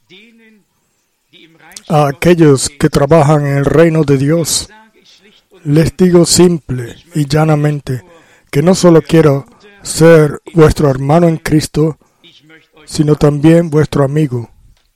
A aquellos que trabajan en el reino de Dios, les digo simple y llanamente que no solo quiero ser vuestro hermano en Cristo, sino también vuestro amigo.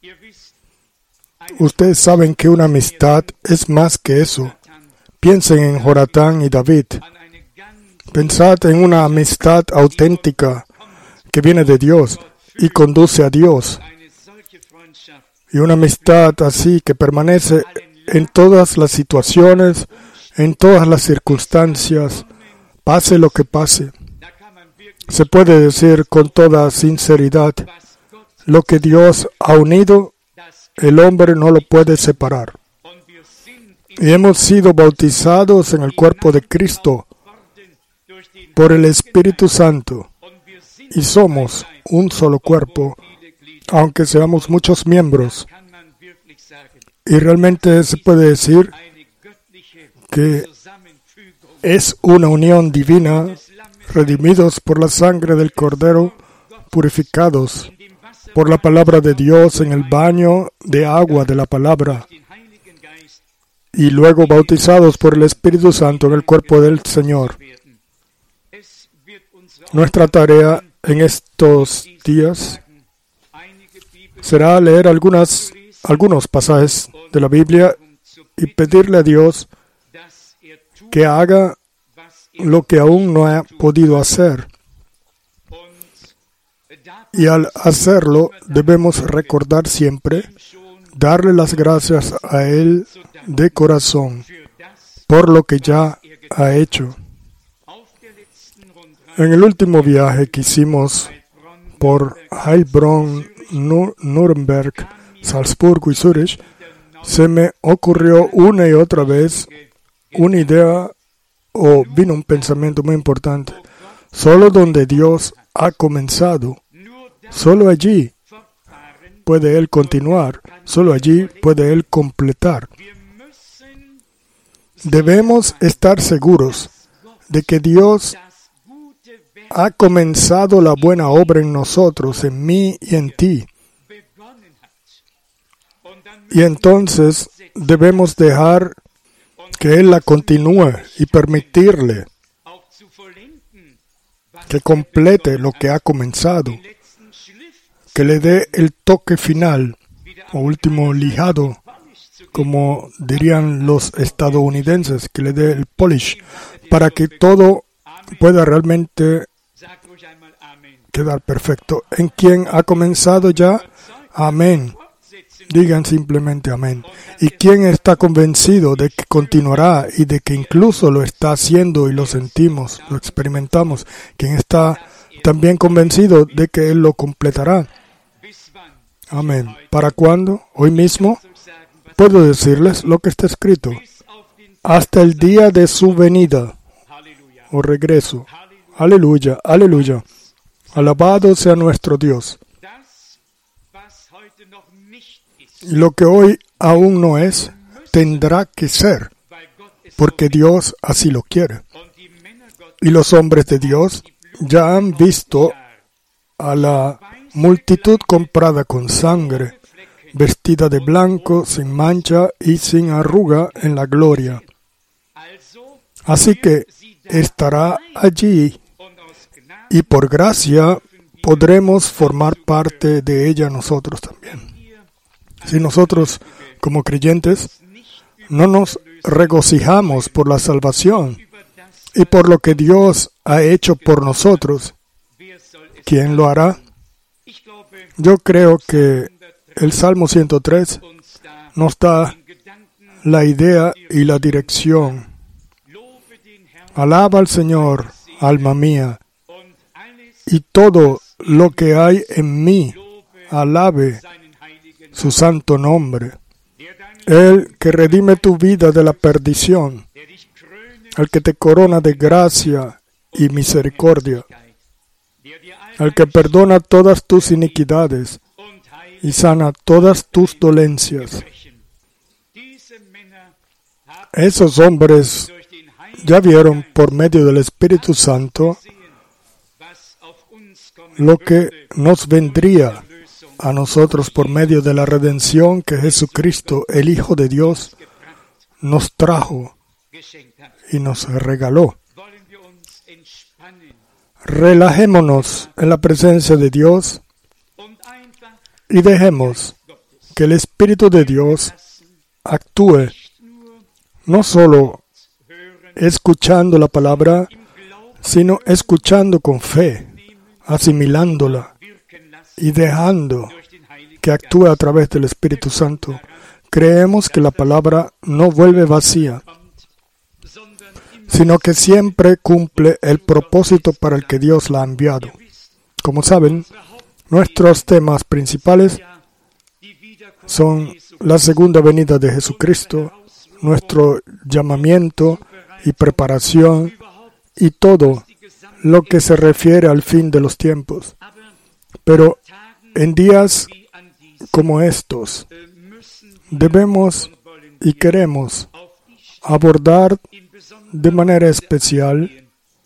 Ustedes saben que una amistad es más que eso. Piensen en Jonatán y David. Pensad en una amistad auténtica que viene de Dios y conduce a Dios. Y una amistad así que permanece en todas las situaciones, en todas las circunstancias, pase lo que pase. Se puede decir con toda sinceridad, lo que Dios ha unido, el hombre no lo puede separar. Y hemos sido bautizados en el cuerpo de Cristo por el Espíritu Santo. Y somos un solo cuerpo, aunque seamos muchos miembros. Y realmente se puede decir que es una unión divina, redimidos por la sangre del Cordero, purificados por la palabra de Dios en el baño de agua de la palabra, y luego bautizados por el Espíritu Santo en el cuerpo del Señor. Nuestra tarea en estos días será leer algunos pasajes de la Biblia y pedirle a Dios que haga lo que aún no ha podido hacer. Y al hacerlo, debemos recordar siempre, darle las gracias a Él de corazón por lo que ya ha hecho. En el último viaje que hicimos por Heilbronn, Nuremberg, Salzburgo y Zúrich, se me ocurrió una y otra vez una idea o vino un pensamiento muy importante. Solo donde Dios ha comenzado, solo allí puede Él continuar, solo allí puede Él completar. Debemos estar seguros de que Dios ha comenzado la buena obra en nosotros, en mí y en ti. Y entonces debemos dejar que Él la continúe y permitirle que complete lo que ha comenzado, que le dé el toque final o último lijado, como dirían los estadounidenses, que le dé el polish, para que todo pueda realmente quedar perfecto. ¿En quién ha comenzado ya? Amén. Digan simplemente amén. ¿Y quién está convencido de que continuará y de que incluso lo está haciendo y lo sentimos, lo experimentamos? ¿Quién está también convencido de que Él lo completará? Amén. ¿Para cuándo? Hoy mismo. Puedo decirles lo que está escrito. Hasta el día de su venida o regreso. Aleluya, aleluya. Alabado sea nuestro Dios. Y lo que hoy aún no es, tendrá que ser, porque Dios así lo quiere. Y los hombres de Dios ya han visto a la multitud comprada con sangre, vestida de blanco, sin mancha y sin arruga en la gloria. Así que estará allí y por gracia podremos formar parte de ella nosotros también. Si nosotros, como creyentes, no nos regocijamos por la salvación y por lo que Dios ha hecho por nosotros, ¿quién lo hará? Yo creo que el Salmo 103 nos da la idea y la dirección. Alaba al Señor, alma mía, y todo lo que hay en mí, alabe su santo nombre. Él que redime tu vida de la perdición, el que te corona de gracia y misericordia, el que perdona todas tus iniquidades y sana todas tus dolencias. Esos hombres ya vieron por medio del Espíritu Santo lo que nos vendría a nosotros por medio de la redención que Jesucristo, el Hijo de Dios, nos trajo y nos regaló. Relajémonos en la presencia de Dios y dejemos que el Espíritu de Dios actúe, no solo escuchando la palabra, sino escuchando con fe, asimilándola y dejando que actúe a través del Espíritu Santo. Creemos que la palabra no vuelve vacía, sino que siempre cumple el propósito para el que Dios la ha enviado. Como saben, nuestros temas principales son la segunda venida de Jesucristo, nuestro llamamiento y preparación, y todo lo que se refiere al fin de los tiempos. Pero en días como estos, debemos y queremos abordar de manera especial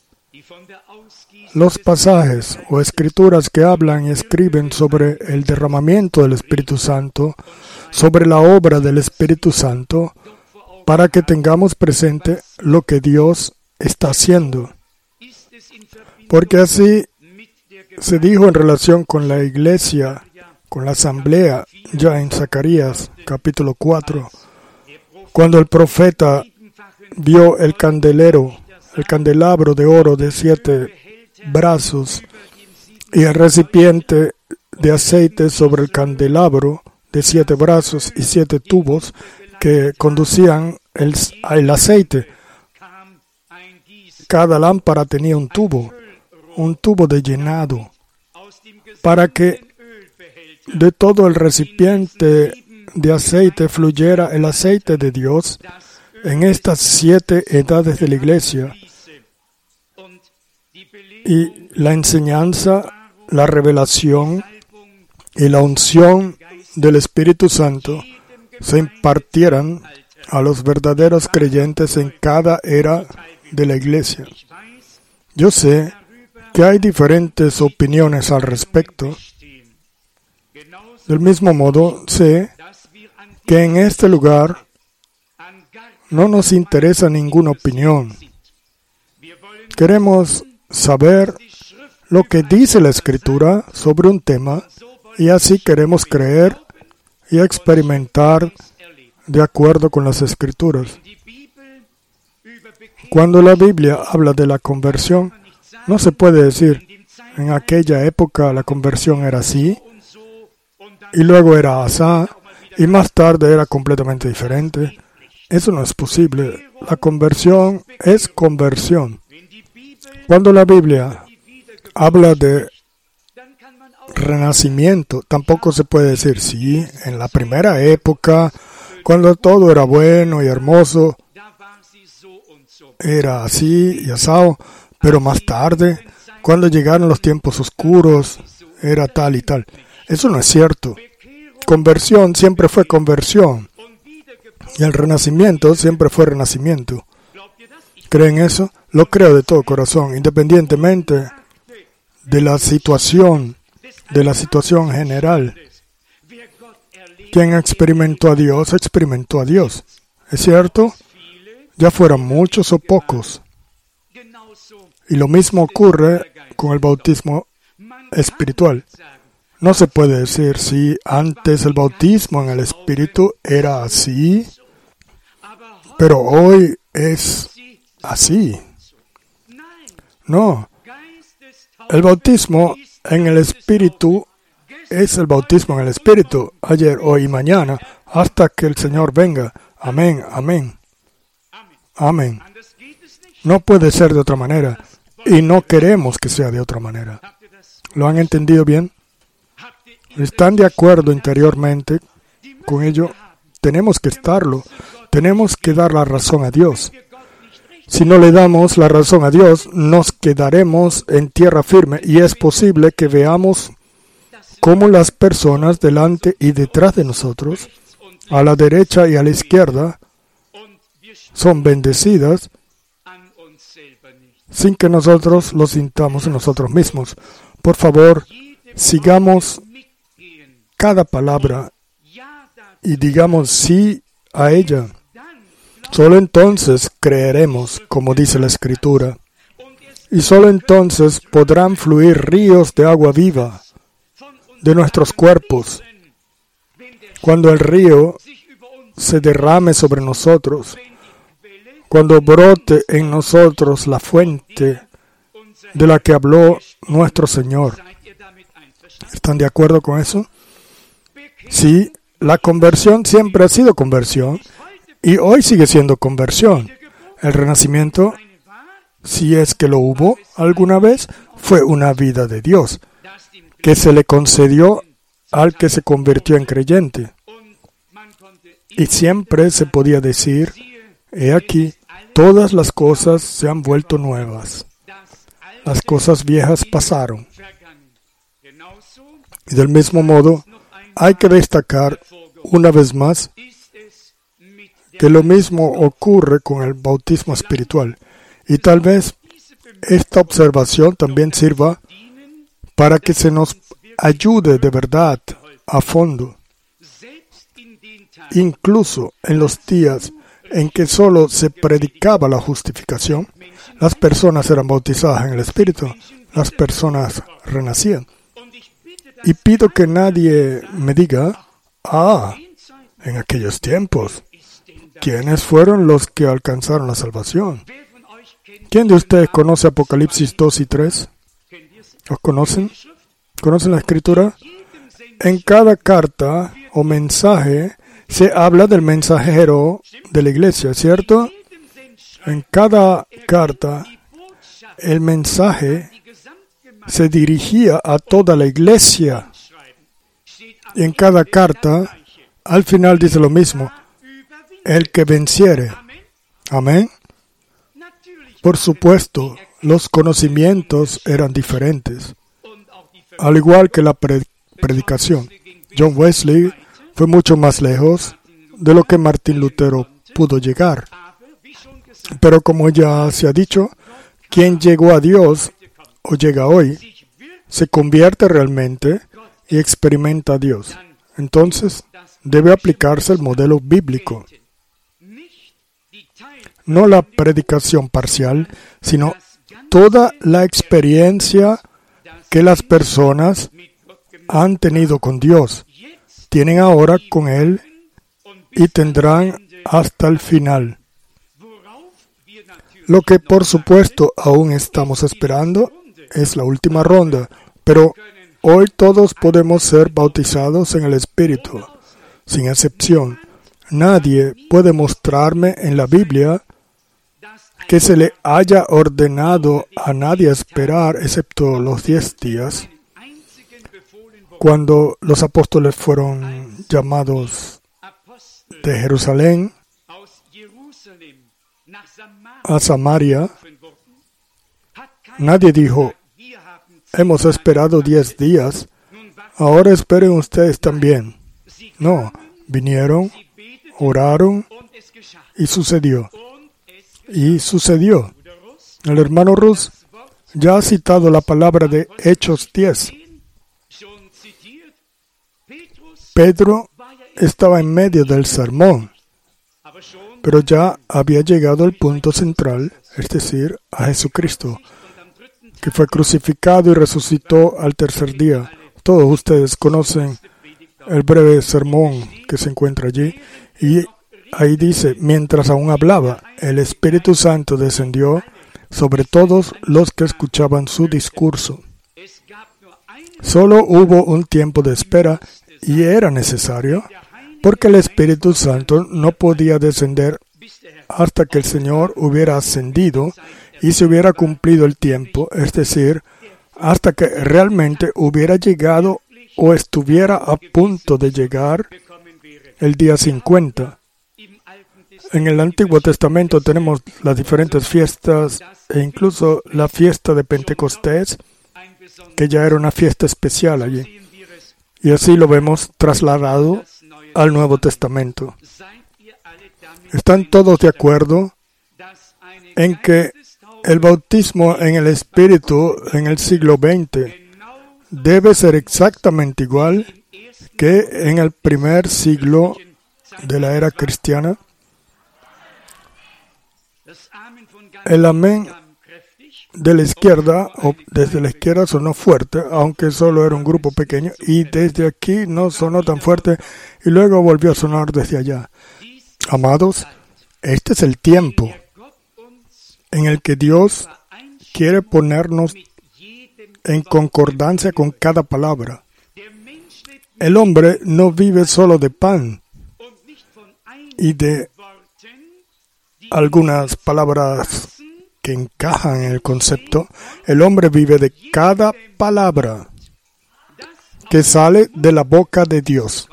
los pasajes o escrituras que hablan y escriben sobre el derramamiento del Espíritu Santo, sobre la obra del Espíritu Santo, para que tengamos presente lo que Dios está haciendo. Porque así se dijo en relación con la iglesia, con la asamblea, ya en Zacarías capítulo 4, cuando el profeta vio el candelabro de oro de 7 brazos y el recipiente de aceite sobre el candelabro de 7 brazos y 7 tubos que conducían el aceite. Cada lámpara tenía un tubo de llenado, para que de todo el recipiente de aceite fluyera el aceite de Dios en estas 7 edades de la iglesia. Y la enseñanza, la revelación y la unción del Espíritu Santo se impartieran a los verdaderos creyentes en cada era de la iglesia. Yo sé que hay diferentes opiniones al respecto. Del mismo modo, sé que en este lugar no nos interesa ninguna opinión. Queremos saber lo que dice la Escritura sobre un tema y así queremos creer y experimentar de acuerdo con las Escrituras. Cuando la Biblia habla de la conversión, no se puede decir, en aquella época la conversión era así, y luego era asá, y más tarde era completamente diferente. Eso no es posible. La conversión es conversión. Cuando la Biblia habla de renacimiento, tampoco se puede decir, sí, en la primera época, cuando todo era bueno y hermoso, era así y asado, pero más tarde, cuando llegaron los tiempos oscuros, era tal y tal. Eso no es cierto. Conversión siempre fue conversión. Y el renacimiento siempre fue renacimiento. ¿Creen eso? Lo creo de todo corazón, independientemente de la situación general. Quien experimentó a Dios, experimentó a Dios. ¿Es cierto? Ya fueran muchos o pocos. Y lo mismo ocurre con el bautismo espiritual. No se puede decir si antes el bautismo en el Espíritu era así, pero hoy es así. No. El bautismo en el Espíritu es el bautismo en el Espíritu, ayer, hoy y mañana, hasta que el Señor venga. Amén, amén. Amén. No puede ser de otra manera, y no queremos que sea de otra manera. ¿Lo han entendido bien? ¿Están de acuerdo interiormente con ello? Tenemos que estarlo. Tenemos que dar la razón a Dios. Si no le damos la razón a Dios, nos quedaremos en tierra firme y es posible que veamos cómo las personas delante y detrás de nosotros, a la derecha y a la izquierda, son bendecidas sin que nosotros lo sintamos en nosotros mismos. Por favor, sigamos cada palabra y digamos sí a ella. Solo entonces creeremos, como dice la Escritura, y solo entonces podrán fluir ríos de agua viva de nuestros cuerpos. Cuando el río se derrame sobre nosotros, cuando brote en nosotros la fuente de la que habló nuestro Señor. ¿Están de acuerdo con eso? Sí, la conversión siempre ha sido conversión y hoy sigue siendo conversión. El renacimiento, si es que lo hubo alguna vez, fue una vida de Dios que se le concedió al que se convirtió en creyente. Y siempre se podía decir, he aquí, todas las cosas se han vuelto nuevas. Las cosas viejas pasaron. Y del mismo modo, hay que destacar una vez más que lo mismo ocurre con el bautismo espiritual. Y tal vez esta observación también sirva para que se nos ayude de verdad a fondo. Incluso en los días en que solo se predicaba la justificación, las personas eran bautizadas en el Espíritu, las personas renacían. Y pido que nadie me diga, en aquellos tiempos, ¿quiénes fueron los que alcanzaron la salvación? ¿Quién de ustedes conoce Apocalipsis 2 y 3? ¿Los conocen? ¿Conocen la Escritura? En cada carta o mensaje se habla del mensajero de la iglesia, ¿cierto? En cada carta, el mensaje se dirigía a toda la iglesia. Y en cada carta, al final dice lo mismo, el que venciere. Amén. Por supuesto, los conocimientos eran diferentes, al igual que la predicación. John Wesley fue mucho más lejos de lo que Martín Lutero pudo llegar. Pero como ya se ha dicho, quien llegó a Dios o llega hoy, se convierte realmente y experimenta a Dios. Entonces, debe aplicarse el modelo bíblico. No la predicación parcial, sino toda la experiencia que las personas han tenido con Dios, tienen ahora con Él y tendrán hasta el final. Lo que por supuesto aún estamos esperando es la última ronda, pero hoy todos podemos ser bautizados en el Espíritu, sin excepción. Nadie puede mostrarme en la Biblia que se le haya ordenado a nadie esperar, excepto los 10 días, cuando los apóstoles fueron llamados de Jerusalén a Samaria. Nadie dijo, hemos esperado 10 días, ahora esperen ustedes también. No, vinieron, oraron y sucedió. Y sucedió. El hermano Rus ya ha citado la palabra de Hechos 10. Pedro estaba en medio del sermón, pero ya había llegado al punto central, es decir, a Jesucristo, que fue crucificado y resucitó al tercer día. Todos ustedes conocen el breve sermón que se encuentra allí, y ahí dice, mientras aún hablaba, el Espíritu Santo descendió sobre todos los que escuchaban su discurso. Solo hubo un tiempo de espera y era necesario, porque el Espíritu Santo no podía descender hasta que el Señor hubiera ascendido y se hubiera cumplido el tiempo, es decir, hasta que realmente hubiera llegado o estuviera a punto de llegar el día 50. En el Antiguo Testamento tenemos las diferentes fiestas e incluso la fiesta de Pentecostés, que ya era una fiesta especial allí. Y así lo vemos trasladado al Nuevo Testamento. ¿Están todos de acuerdo en que el bautismo en el Espíritu en el siglo XX debe ser exactamente igual que en el primer siglo de la era cristiana, el amén de la izquierda, o desde la izquierda, sonó fuerte, aunque solo era un grupo pequeño, y desde aquí no sonó tan fuerte, y luego volvió a sonar desde allá. Amados, este es el tiempo en el que Dios quiere ponernos en concordancia con cada palabra. El hombre no vive solo de pan y de algunas palabras que encajan en el concepto. El hombre vive de cada palabra que sale de la boca de Dios.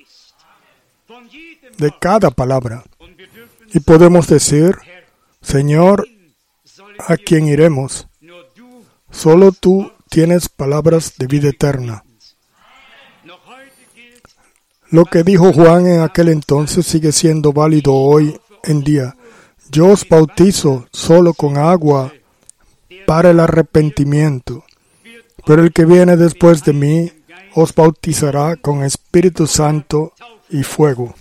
De cada palabra. Y podemos decir, Señor, ¿a quién iremos? Solo tú tienes palabras de vida eterna. Lo que dijo Juan en aquel entonces sigue siendo válido hoy en día. Yo os bautizo solo con agua para el arrepentimiento, pero el que viene después de mí os bautizará con Espíritu Santo y fuego.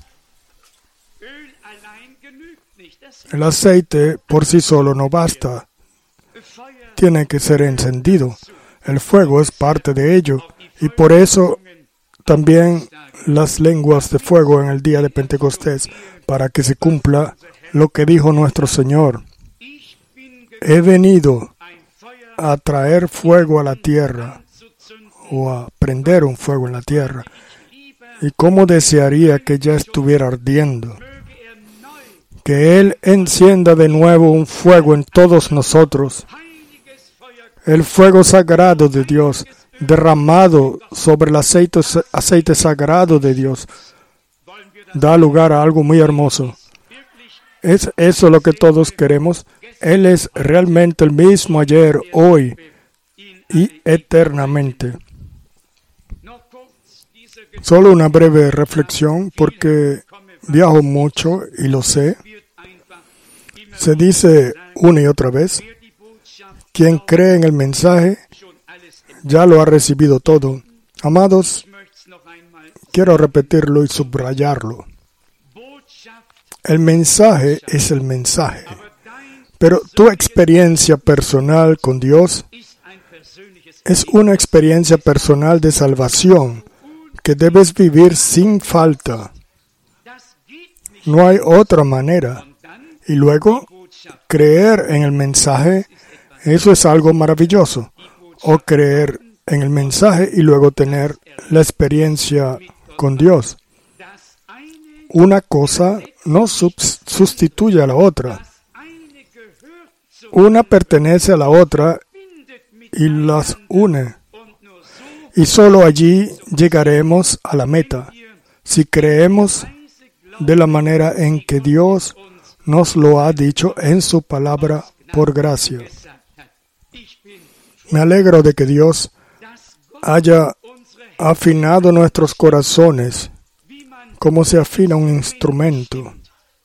El aceite por sí solo no basta. Tiene que ser encendido. El fuego es parte de ello, y por eso también las lenguas de fuego en el día de Pentecostés, para que se cumpla lo que dijo nuestro Señor. He venido a traer fuego a la tierra, o a prender un fuego en la tierra. Y cómo desearía que ya estuviera ardiendo. Que Él encienda de nuevo un fuego en todos nosotros. El fuego sagrado de Dios, derramado sobre el aceite sagrado de Dios, da lugar a algo muy hermoso. ¿Es eso lo que todos queremos? Él es realmente el mismo ayer, hoy y eternamente. Solo una breve reflexión, porque viajo mucho y lo sé. Se dice una y otra vez, quien cree en el mensaje ya lo ha recibido todo. Amados, quiero repetirlo y subrayarlo. El mensaje es el mensaje, pero tu experiencia personal con Dios es una experiencia personal de salvación que debes vivir sin falta. No hay otra manera. Y luego, creer en el mensaje, eso es algo maravilloso. O creer en el mensaje y luego tener la experiencia con Dios. Una cosa no sustituye a la otra. Una pertenece a la otra y las une. Y solo allí llegaremos a la meta, si creemos de la manera en que Dios nos lo ha dicho en su palabra por gracia. Me alegro de que Dios haya afinado nuestros corazones como se afina un instrumento.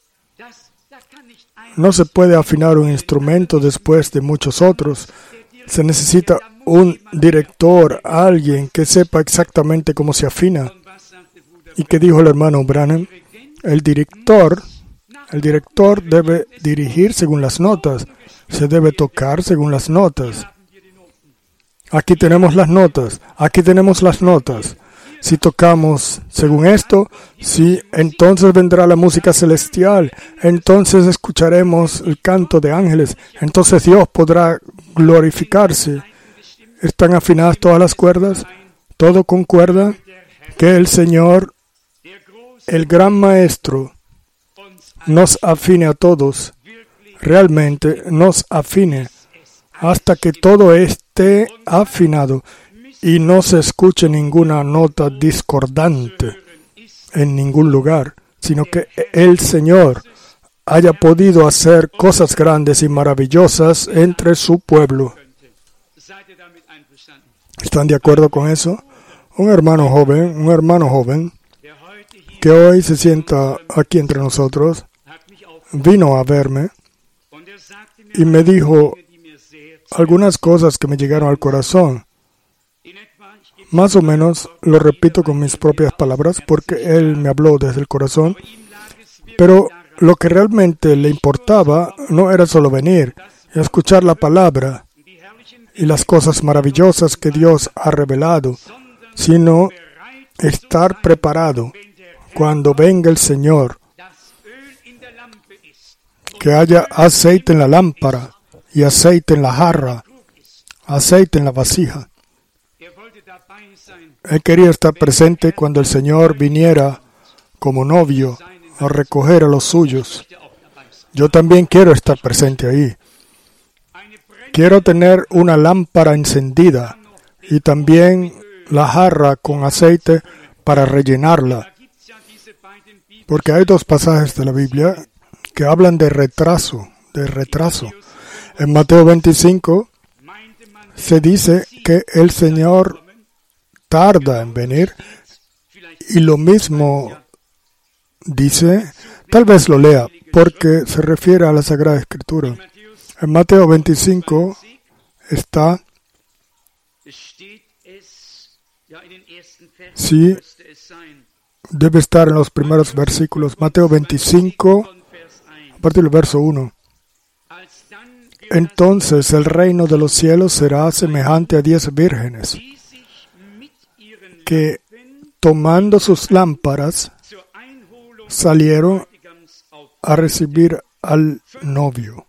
No se puede afinar un instrumento después de muchos otros. Se necesita un director, alguien que sepa exactamente cómo se afina. ¿Y qué dijo el hermano Branham? El director debe dirigir según las notas. Se debe tocar según las notas. Aquí tenemos las notas. Aquí tenemos las notas. Si tocamos según esto, sí, entonces vendrá la música celestial. Entonces escucharemos el canto de ángeles. Entonces Dios podrá glorificarse. ¿Están afinadas todas las cuerdas? ¿Todo concuerda? Que el Señor, el gran Maestro, nos afine a todos. Realmente nos afine hasta que todo esté afinado y no se escuche ninguna nota discordante en ningún lugar, sino que el Señor haya podido hacer cosas grandes y maravillosas entre su pueblo. ¿Están de acuerdo con eso? Un hermano joven, que hoy se sienta aquí entre nosotros, vino a verme y me dijo algunas cosas que me llegaron al corazón. Más o menos lo repito con mis propias palabras porque Él me habló desde el corazón, pero lo que realmente le importaba no era solo venir y escuchar la palabra y las cosas maravillosas que Dios ha revelado, sino estar preparado cuando venga el Señor, que haya aceite en la lámpara y aceite en la jarra, aceite en la vasija. Él quería estar presente cuando el Señor viniera como novio a recoger a los suyos. Yo también quiero estar presente ahí. Quiero tener una lámpara encendida y también la jarra con aceite para rellenarla. Porque hay dos pasajes de la Biblia que hablan de retraso. En Mateo 25 se dice que el Señor tarda en venir, y lo mismo dice, tal vez lo lea, porque se refiere a la Sagrada Escritura. En Mateo 25 está, sí, debe estar en los primeros versículos. Mateo 25, a partir del verso 1. Entonces el reino de los cielos será semejante a 10 vírgenes, que tomando sus lámparas salieron a recibir al novio.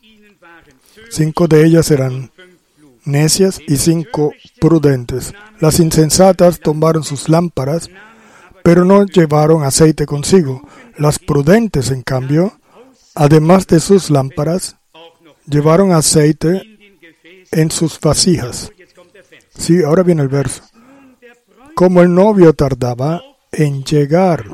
5 de ellas eran necias y 5 prudentes. Las insensatas tomaron sus lámparas, pero no llevaron aceite consigo. Las prudentes, en cambio, además de sus lámparas, llevaron aceite en sus vasijas. Sí, ahora viene el verso. Como el novio tardaba en llegar,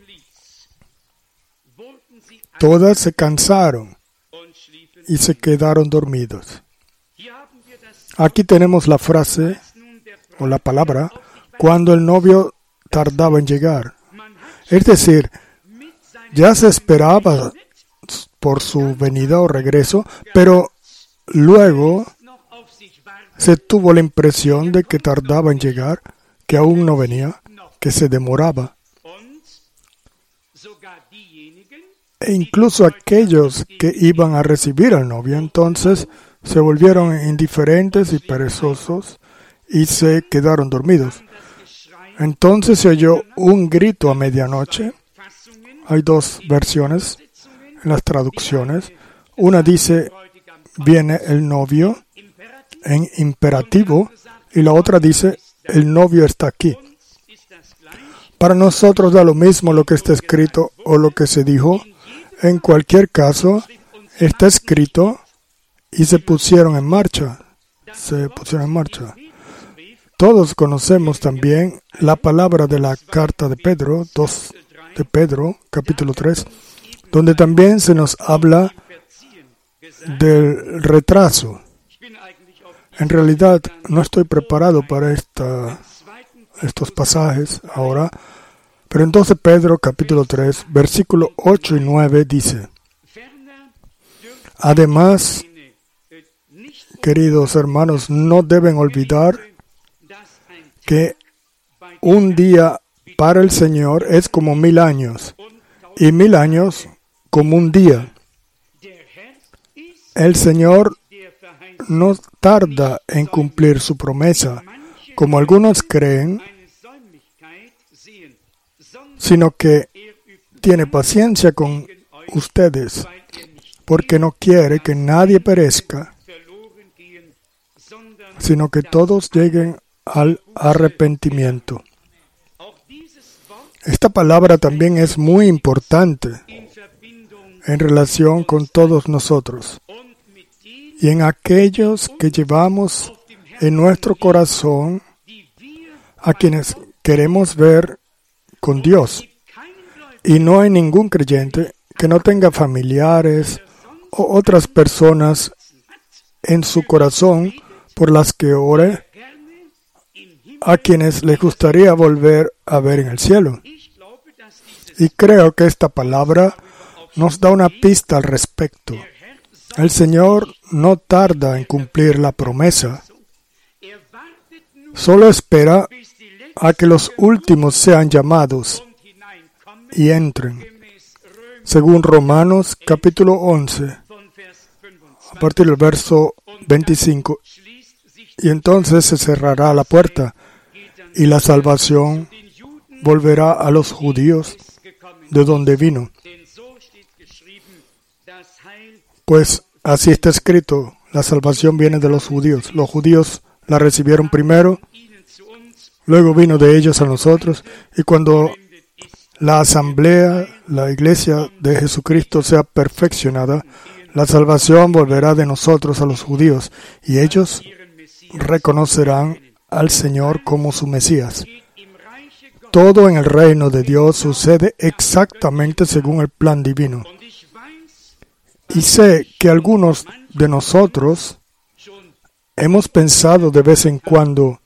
todas se cansaron y se quedaron dormidos. Aquí tenemos la frase o la palabra, cuando el novio tardaba en llegar. Es decir, ya se esperaba por su venida o regreso, pero luego se tuvo la impresión de que tardaba en llegar, que aún no venía, que se demoraba. E incluso aquellos que iban a recibir al novio, entonces se volvieron indiferentes y perezosos y se quedaron dormidos. Entonces se oyó un grito a medianoche. Hay 2 versiones en las traducciones. Una dice, viene el novio, en imperativo, y la otra dice, el novio está aquí. Para nosotros da lo mismo lo que está escrito o lo que se dijo. En cualquier caso, está escrito y se pusieron en marcha. Todos conocemos también la palabra de la carta de Pedro, 2 de Pedro, capítulo 3, donde también se nos habla del retraso. En realidad, no estoy preparado para estos pasajes ahora, pero en 2 de Pedro, capítulo 3, versículo 8 y 9 dice, además, queridos hermanos, no deben olvidar que un día para el Señor es como 1000 años, y 1000 años como un día. El Señor no tarda en cumplir su promesa, como algunos creen, sino que tiene paciencia con ustedes, porque no quiere que nadie perezca, sino que todos lleguen al arrepentimiento. Esta palabra también es muy importante en relación con todos nosotros y en aquellos que llevamos en nuestro corazón a quienes queremos ver con Dios. Y no hay ningún creyente que no tenga familiares o otras personas en su corazón por las que ore, a quienes les gustaría volver a ver en el cielo. Y creo que esta palabra nos da una pista al respecto. El Señor no tarda en cumplir la promesa. solo espera a que los últimos sean llamados y entren. Según Romanos capítulo 11, a partir del verso 25, y entonces se cerrará la puerta y la salvación volverá a los judíos de donde vino. Pues así está escrito, la salvación viene de los judíos. Los judíos la recibieron primero, luego vino de ellos a nosotros, y cuando la asamblea, la iglesia de Jesucristo sea perfeccionada, la salvación volverá de nosotros a los judíos, y ellos reconocerán al Señor como su Mesías. Todo en el reino de Dios sucede exactamente según el plan divino. Y sé que algunos de nosotros hemos pensado de vez en cuando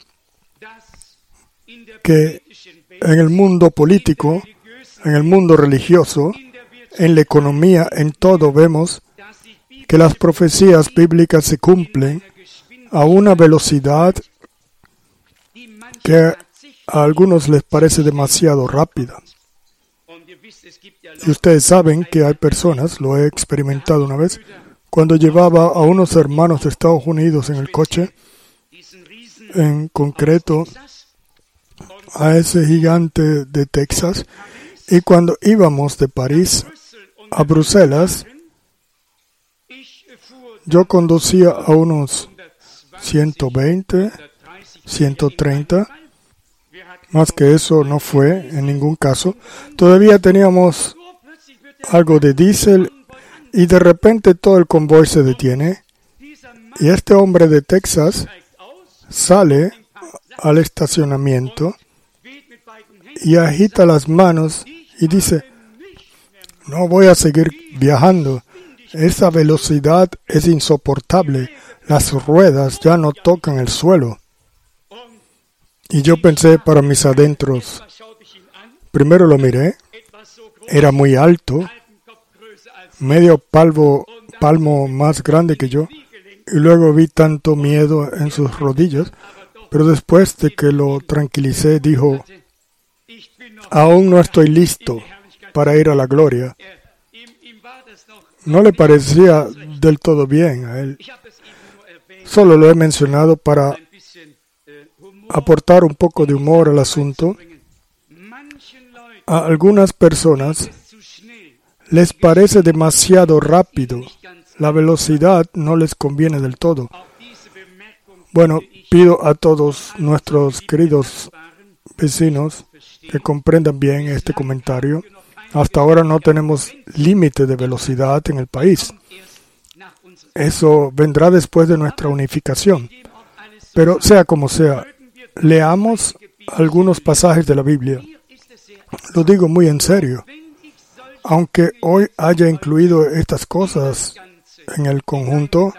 que en el mundo político, en el mundo religioso, en la economía, en todo vemos que las profecías bíblicas se cumplen a una velocidad que a algunos les parece demasiado rápida. Y ustedes saben que hay personas, lo he experimentado una vez, cuando llevaba a unos hermanos de Estados Unidos en el coche, en concreto a ese gigante de Texas, y cuando íbamos de París a Bruselas, yo conducía a unos 120, 130, más que eso no fue en ningún caso. Todavía teníamos algo de diésel y de repente todo el convoy se detiene y este hombre de Texas sale al estacionamiento y agita las manos y dice: no voy a seguir viajando, esa velocidad es insoportable, las ruedas ya no tocan el suelo. Y yo pensé para mis adentros, primero lo miré, era muy alto, medio palmo más grande que yo, y luego vi tanto miedo en sus rodillas, pero después de que lo tranquilicé, dijo: aún no estoy listo para ir a la gloria. No le parecía del todo bien a él. Solo lo he mencionado para aportar un poco de humor al asunto. A algunas personas les parece demasiado rápido. La velocidad no les conviene del todo. Bueno, pido a todos nuestros queridos vecinos que comprendan bien este comentario. Hasta ahora no tenemos límite de velocidad en el país. Eso vendrá después de nuestra unificación. Pero sea como sea, leamos algunos pasajes de la Biblia. Lo digo muy en serio. Aunque hoy haya incluido estas cosas en el conjunto,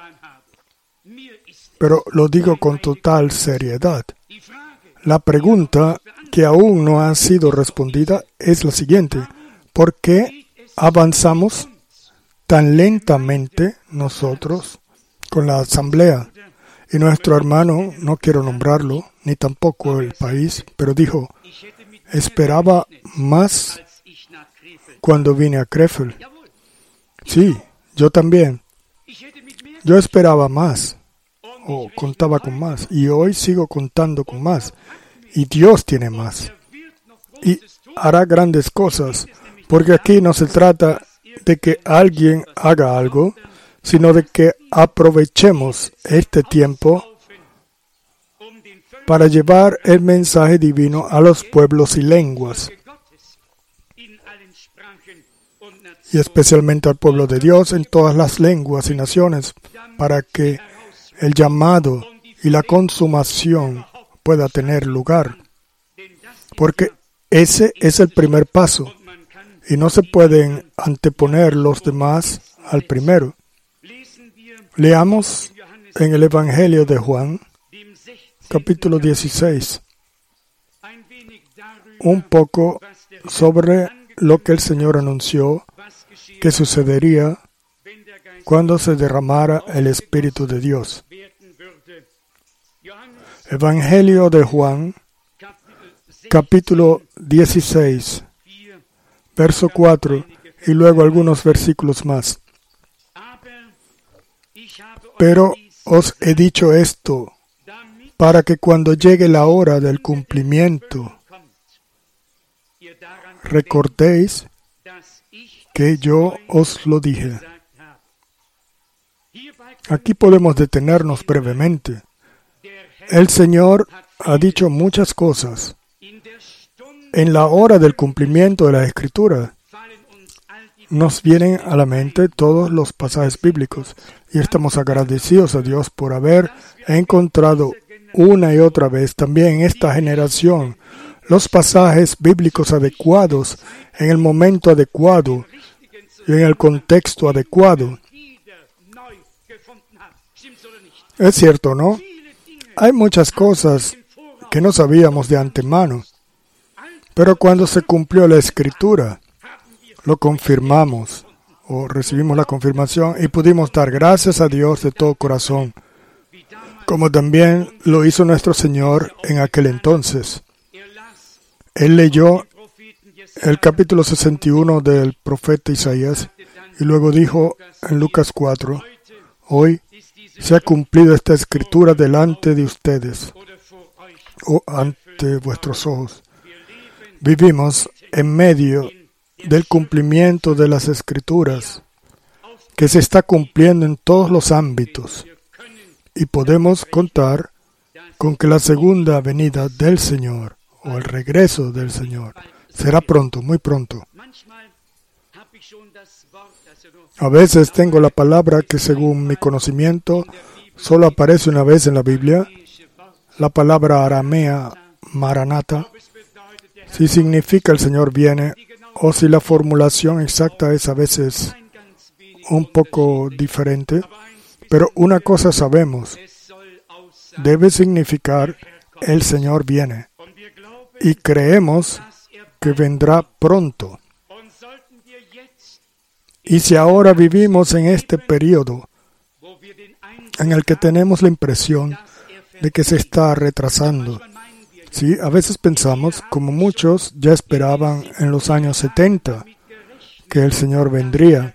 pero lo digo con total seriedad. La pregunta que aún no ha sido respondida es la siguiente: ¿por qué avanzamos tan lentamente nosotros con la asamblea? Y nuestro hermano, no quiero nombrarlo, ni tampoco el país, pero dijo: esperaba más cuando vine a Krefeld. Sí, yo también. Yo esperaba más, o contaba con más, y hoy sigo contando con más. Y Dios tiene más. Y hará grandes cosas, porque aquí no se trata de que alguien haga algo, sino de que aprovechemos este tiempo para llevar el mensaje divino a los pueblos y lenguas, y especialmente al pueblo de Dios en todas las lenguas y naciones, para que el llamado y la consumación pueda tener lugar. Porque ese es el primer paso, y no se pueden anteponer los demás al primero. Leamos en el Evangelio de Juan, capítulo 16, un poco sobre lo que el Señor anunció que sucedería cuando se derramara el Espíritu de Dios. Evangelio de Juan, capítulo 16, verso 4, y luego algunos versículos más. Pero os he dicho esto, para que cuando llegue la hora del cumplimiento, recordéis que yo os lo dije. Aquí podemos detenernos brevemente. El Señor ha dicho muchas cosas. En la hora del cumplimiento de la Escritura, nos vienen a la mente todos los pasajes bíblicos y estamos agradecidos a Dios por haber encontrado una y otra vez también en esta generación los pasajes bíblicos adecuados en el momento adecuado y en el contexto adecuado. Es cierto, ¿no? Hay muchas cosas que no sabíamos de antemano, pero cuando se cumplió la Escritura, lo confirmamos o recibimos la confirmación y pudimos dar gracias a Dios de todo corazón, como también lo hizo nuestro Señor en aquel entonces. Él leyó el capítulo 61 del profeta Isaías y luego dijo en Lucas 4, hoy se ha cumplido esta escritura delante de ustedes o ante vuestros ojos. Vivimos en medio del cumplimiento de las Escrituras, que se está cumpliendo en todos los ámbitos, y podemos contar con que la segunda venida del Señor, o el regreso del Señor, será pronto, muy pronto. A veces tengo la palabra que según mi conocimiento solo aparece una vez en la Biblia, la palabra aramea Maranatha, si significa el Señor viene, o si la formulación exacta es a veces un poco diferente, pero una cosa sabemos, debe significar el Señor viene, y creemos que vendrá pronto. Y si ahora vivimos en este periodo en el que tenemos la impresión de que se está retrasando, sí, a veces pensamos, como muchos ya esperaban en los años 70, que el Señor vendría.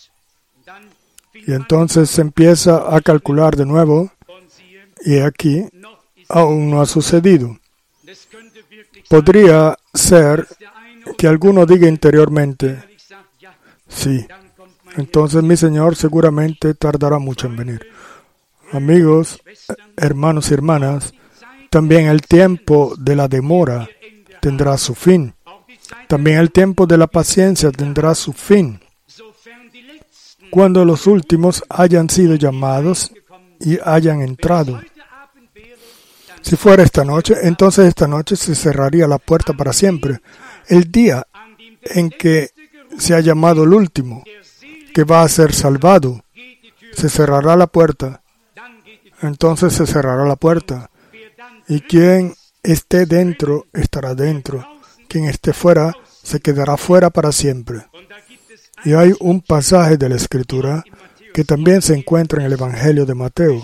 Y entonces se empieza a calcular de nuevo, y aquí aún no ha sucedido. Podría ser que alguno diga interiormente, sí, entonces mi Señor seguramente tardará mucho en venir. Amigos, hermanos y hermanas, también el tiempo de la demora tendrá su fin. También el tiempo de la paciencia tendrá su fin. Cuando los últimos hayan sido llamados y hayan entrado. Si fuera esta noche, entonces esta noche se cerraría la puerta para siempre. El día en que se ha llamado el último, que va a ser salvado, se cerrará la puerta. Entonces se cerrará la puerta. Y quien esté dentro, estará dentro. Quien esté fuera, se quedará fuera para siempre. Y hay un pasaje de la Escritura que también se encuentra en el Evangelio de Mateo,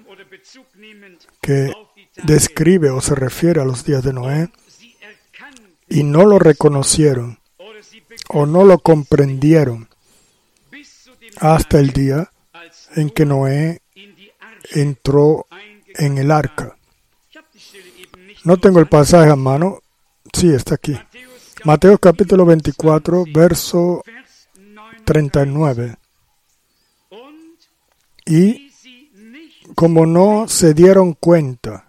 que describe o se refiere a los días de Noé, y no lo reconocieron o no lo comprendieron hasta el día en que Noé entró en el arca. No tengo el pasaje a mano. Sí, está aquí. Mateo capítulo 24, verso 39. Y como no se dieron cuenta,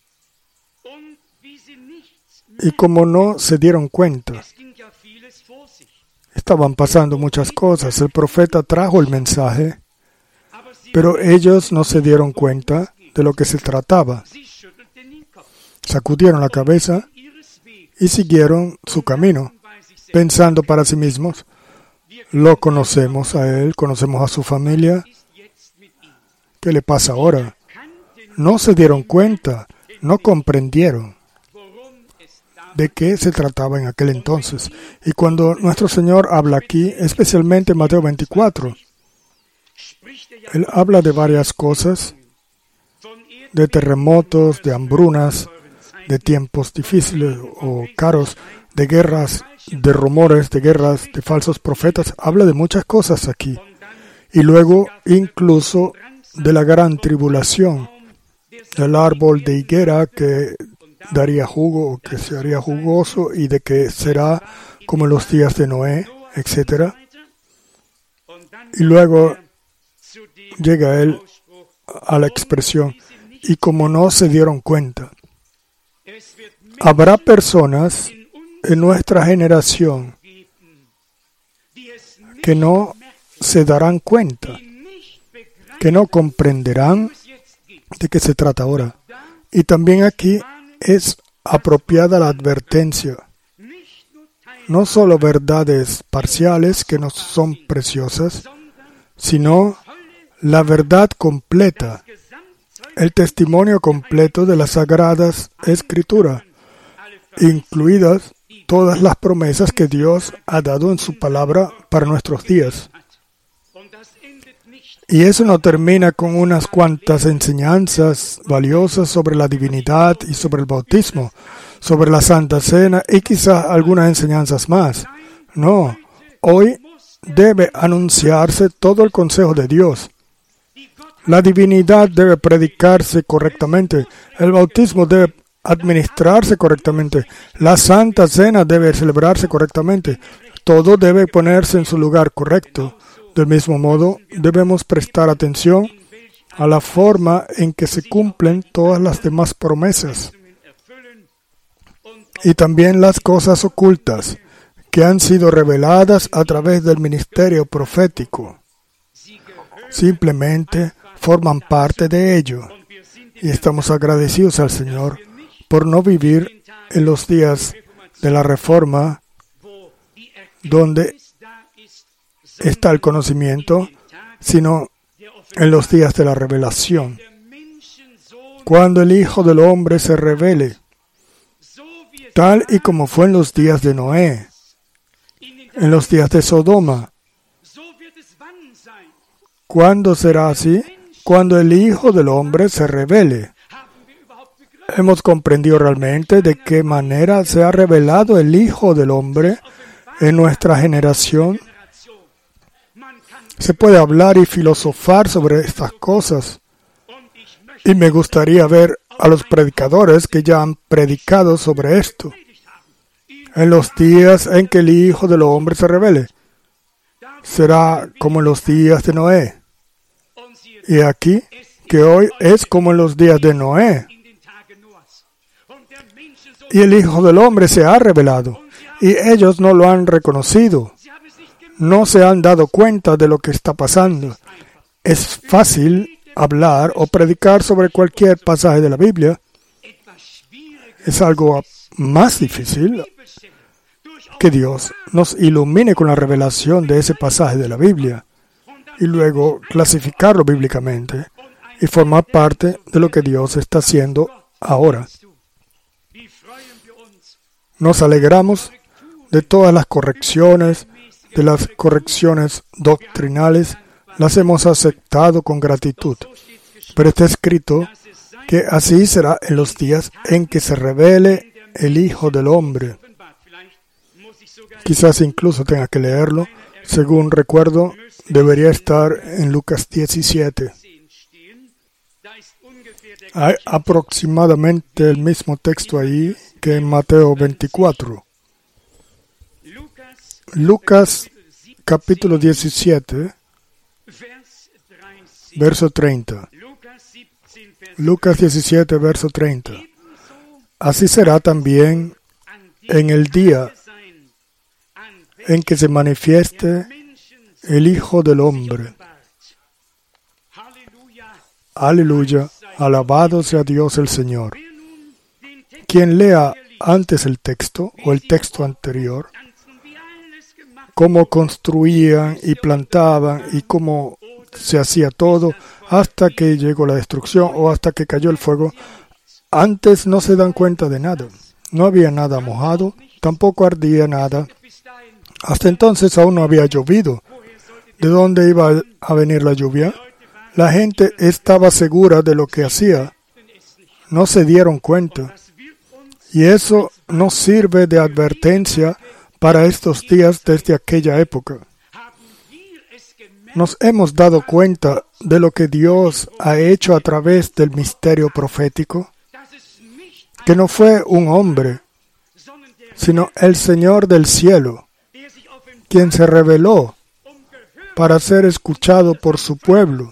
estaban pasando muchas cosas. El profeta trajo el mensaje, pero ellos no se dieron cuenta de lo que se trataba. Sacudieron la cabeza y siguieron su camino, pensando para sí mismos, lo conocemos a él, conocemos a su familia, ¿qué le pasa ahora? No se dieron cuenta, no comprendieron de qué se trataba en aquel entonces. Y cuando nuestro Señor habla aquí, especialmente en Mateo 24, Él habla de varias cosas, de terremotos, de hambrunas, de tiempos difíciles o caros, de guerras, de rumores, de guerras, de falsos profetas. Habla de muchas cosas aquí. Y luego incluso de la gran tribulación, del árbol de higuera que daría jugo o que se haría jugoso y de que será como en los días de Noé, etc. Y luego llega él a la expresión, y como no se dieron cuenta. Habrá personas en nuestra generación que no se darán cuenta, que no comprenderán de qué se trata ahora. Y también aquí es apropiada la advertencia. No solo verdades parciales que no son preciosas, sino la verdad completa, el testimonio completo de las Sagradas Escrituras, incluidas todas las promesas que Dios ha dado en su palabra para nuestros días. Y eso no termina con unas cuantas enseñanzas valiosas sobre la divinidad y sobre el bautismo, sobre la Santa Cena y quizás algunas enseñanzas más. No, hoy debe anunciarse todo el consejo de Dios. La divinidad debe predicarse correctamente, el bautismo debe administrarse correctamente, la Santa Cena debe celebrarse correctamente, todo debe ponerse en su lugar correcto. Del mismo modo, debemos prestar atención a la forma en que se cumplen todas las demás promesas y también las cosas ocultas que han sido reveladas a través del ministerio profético. Simplemente forman parte de ello y estamos agradecidos al Señor por no vivir en los días de la Reforma, donde está el conocimiento, sino en los días de la revelación. Cuando el Hijo del Hombre se revele, tal y como fue en los días de Noé, en los días de Sodoma. ¿Cuándo será así? Cuando el Hijo del Hombre se revele. ¿Hemos comprendido realmente de qué manera se ha revelado el Hijo del Hombre en nuestra generación? Se puede hablar y filosofar sobre estas cosas. Y me gustaría ver a los predicadores que ya han predicado sobre esto. En los días en que el Hijo del Hombre se revele, será como en los días de Noé. Y aquí, que hoy es como en los días de Noé. Y el Hijo del Hombre se ha revelado, y ellos no lo han reconocido. No se han dado cuenta de lo que está pasando. Es fácil hablar o predicar sobre cualquier pasaje de la Biblia. Es algo más difícil que Dios nos ilumine con la revelación de ese pasaje de la Biblia y luego clasificarlo bíblicamente y formar parte de lo que Dios está haciendo ahora. Nos alegramos de todas las correcciones, de las correcciones doctrinales, las hemos aceptado con gratitud. Pero está escrito que así será en los días en que se revele el Hijo del Hombre. Quizás incluso tenga que leerlo. Según recuerdo, debería estar en Lucas 17. Hay aproximadamente el mismo texto ahí que en Mateo 24. Lucas capítulo 17, verso 30. Lucas 17, verso 30. Así será también en el día en que se manifieste el Hijo del Hombre. Aleluya, alabado sea Dios el Señor. Quien lea antes el texto o el texto anterior, cómo construían y plantaban y cómo se hacía todo hasta que llegó la destrucción o hasta que cayó el fuego, antes no se dan cuenta de nada. No había nada mojado, tampoco ardía nada. Hasta entonces aún no había llovido. ¿De dónde iba a venir la lluvia? La gente estaba segura de lo que hacía. no se dieron cuenta. Y eso nos sirve de advertencia para estos días desde aquella época. Nos hemos dado cuenta de lo que Dios ha hecho a través del misterio profético, que no fue un hombre, sino el Señor del cielo, quien se reveló para ser escuchado por su pueblo.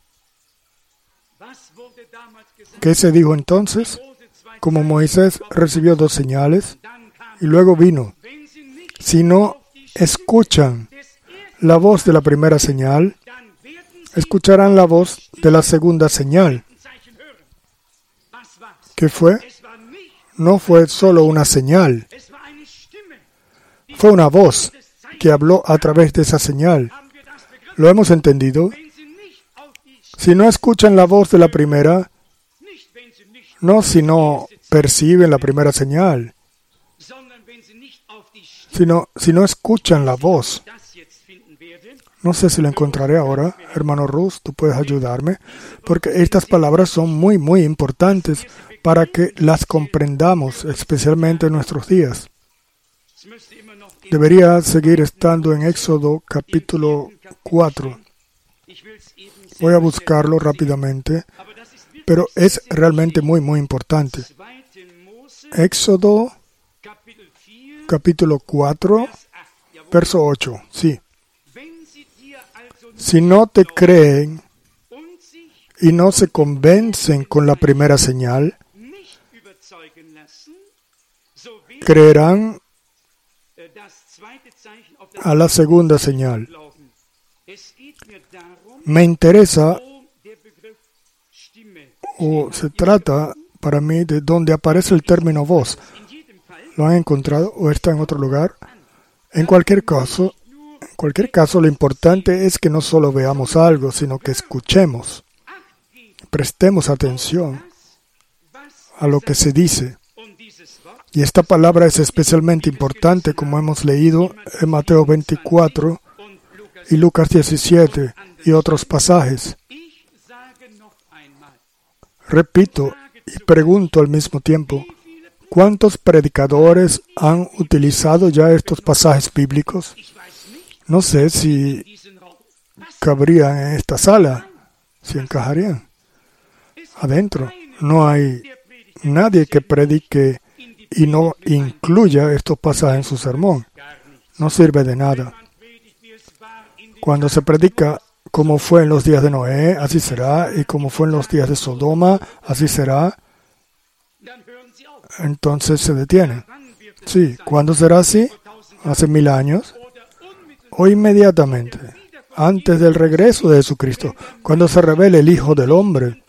¿Qué se dijo entonces? Como Moisés recibió 2 señales y luego vino. Si no escuchan la voz de la primera señal, escucharán la voz de la segunda señal. ¿Qué fue? No fue solo una señal. Fue una voz que habló a través de esa señal. ¿Lo hemos entendido? Si no escuchan la voz de la primera, no si no perciben la primera señal, sino si no escuchan la voz. No sé si lo encontraré ahora. Hermano Rus, tú puedes ayudarme, porque estas palabras son muy, muy importantes para que las comprendamos, especialmente en nuestros días. Debería seguir estando en Éxodo capítulo 4. Voy a buscarlo rápidamente, pero es realmente muy, muy importante. Éxodo capítulo 4, verso 8. Sí. Si no te creen y no se convencen con la primera señal, creerán a la segunda señal. Me interesa, o se trata para mí de donde aparece el término voz. ¿Lo han encontrado o está en otro lugar? En cualquier caso, lo importante es que no solo veamos algo, sino que escuchemos. Prestemos atención a lo que se dice. Y esta palabra es especialmente importante, como hemos leído en Mateo 24 y Lucas 17 y otros pasajes. Repito y pregunto al mismo tiempo, ¿cuántos predicadores han utilizado ya estos pasajes bíblicos? No sé si cabrían en esta sala, si encajarían. Adentro no hay nadie que predique y no incluya estos pasajes en su sermón. No sirve de nada. Cuando se predica como fue en los días de Noé, así será, y como fue en los días de Sodoma, así será, entonces se detiene. Sí, ¿cuándo será así? ¿Hace 1000 años? O inmediatamente, antes del regreso de Jesucristo, cuando se revele el Hijo del Hombre.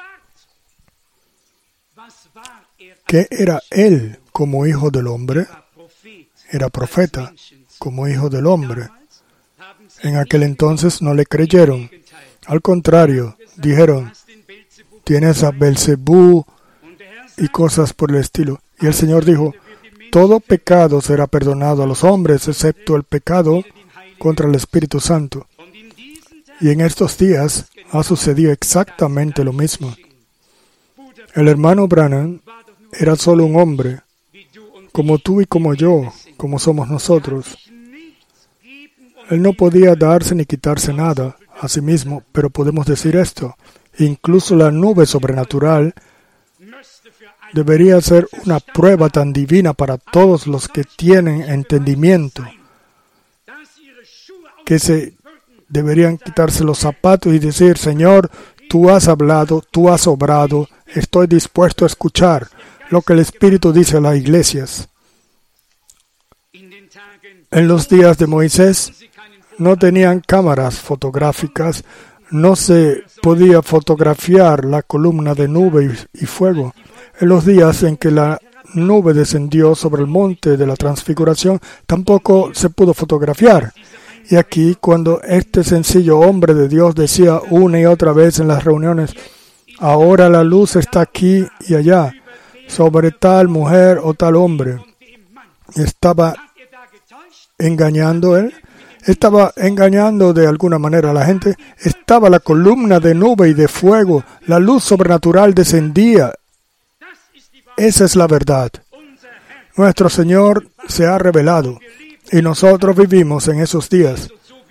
¿Qué era Él como Hijo del Hombre? Era profeta, como Hijo del Hombre. En aquel entonces no le creyeron. Al contrario, dijeron, tienes a Belzebú y cosas por el estilo. Y el Señor dijo, todo pecado será perdonado a los hombres, excepto el pecado contra el Espíritu Santo. Y en estos días ha sucedido exactamente lo mismo. El hermano Branham era solo un hombre, como tú y como yo, como somos nosotros. Él no podía darse ni quitarse nada a sí mismo, pero podemos decir esto. Incluso la nube sobrenatural debería ser una prueba tan divina para todos los que tienen entendimiento, que se deberían quitarse los zapatos y decir, Señor, tú has hablado, tú has obrado, estoy dispuesto a escuchar lo que el Espíritu dice a las iglesias. En los días de Moisés no tenían cámaras fotográficas, no se podía fotografiar la columna de nube y fuego. En los días en que la nube descendió sobre el monte de la transfiguración, tampoco se pudo fotografiar. Y aquí, cuando este sencillo hombre de Dios decía una y otra vez en las reuniones, ahora la luz está aquí y allá, sobre tal mujer o tal hombre, estaba engañando él, estaba engañando de alguna manera a la gente. Estaba la columna de nube y de fuego, la luz sobrenatural descendía Esa es la verdad. Nuestro Señor se ha revelado y nosotros vivimos en esos días.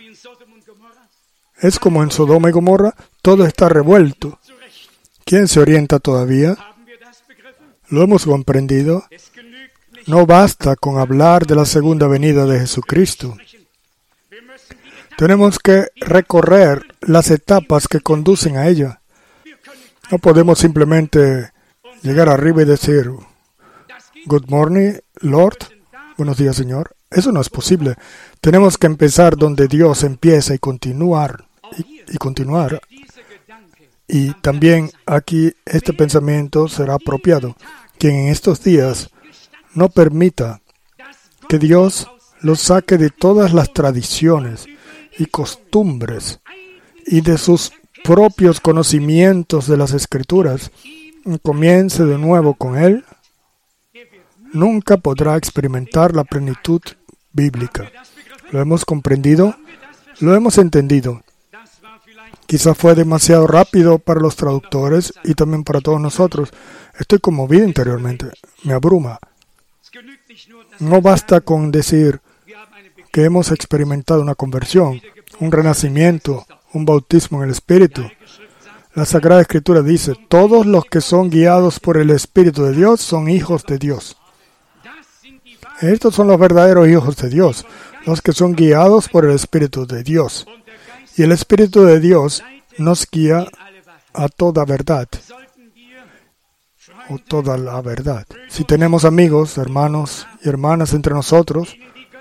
Es como en Sodoma y Gomorra, todo está revuelto. ¿Quién se orienta todavía? ¿Lo hemos comprendido? No basta con hablar de la segunda venida de Jesucristo. Tenemos que recorrer las etapas que conducen a ella. No podemos simplemente llegar arriba y decir, Good morning, Lord. Buenos días, Señor. Eso no es posible. Tenemos que empezar donde Dios empieza y continuar. Y continuar. Y también aquí este pensamiento será apropiado. Quien en estos días no permita que Dios los saque de todas las tradiciones y costumbres y de sus propios conocimientos de las Escrituras y comience de nuevo con Él, nunca podrá experimentar la plenitud bíblica. ¿Lo hemos comprendido? ¿Lo hemos entendido? Quizá fue demasiado rápido para los traductores y también para todos nosotros. Estoy conmovido interiormente. Me abruma. No basta con decir que hemos experimentado una conversión, un renacimiento, un bautismo en el Espíritu. La Sagrada Escritura dice, todos los que son guiados por el Espíritu de Dios son hijos de Dios. Estos son los verdaderos hijos de Dios, los que son guiados por el Espíritu de Dios. Y el Espíritu de Dios nos guía a toda verdad, o toda la verdad. Si tenemos amigos, hermanos y hermanas entre nosotros,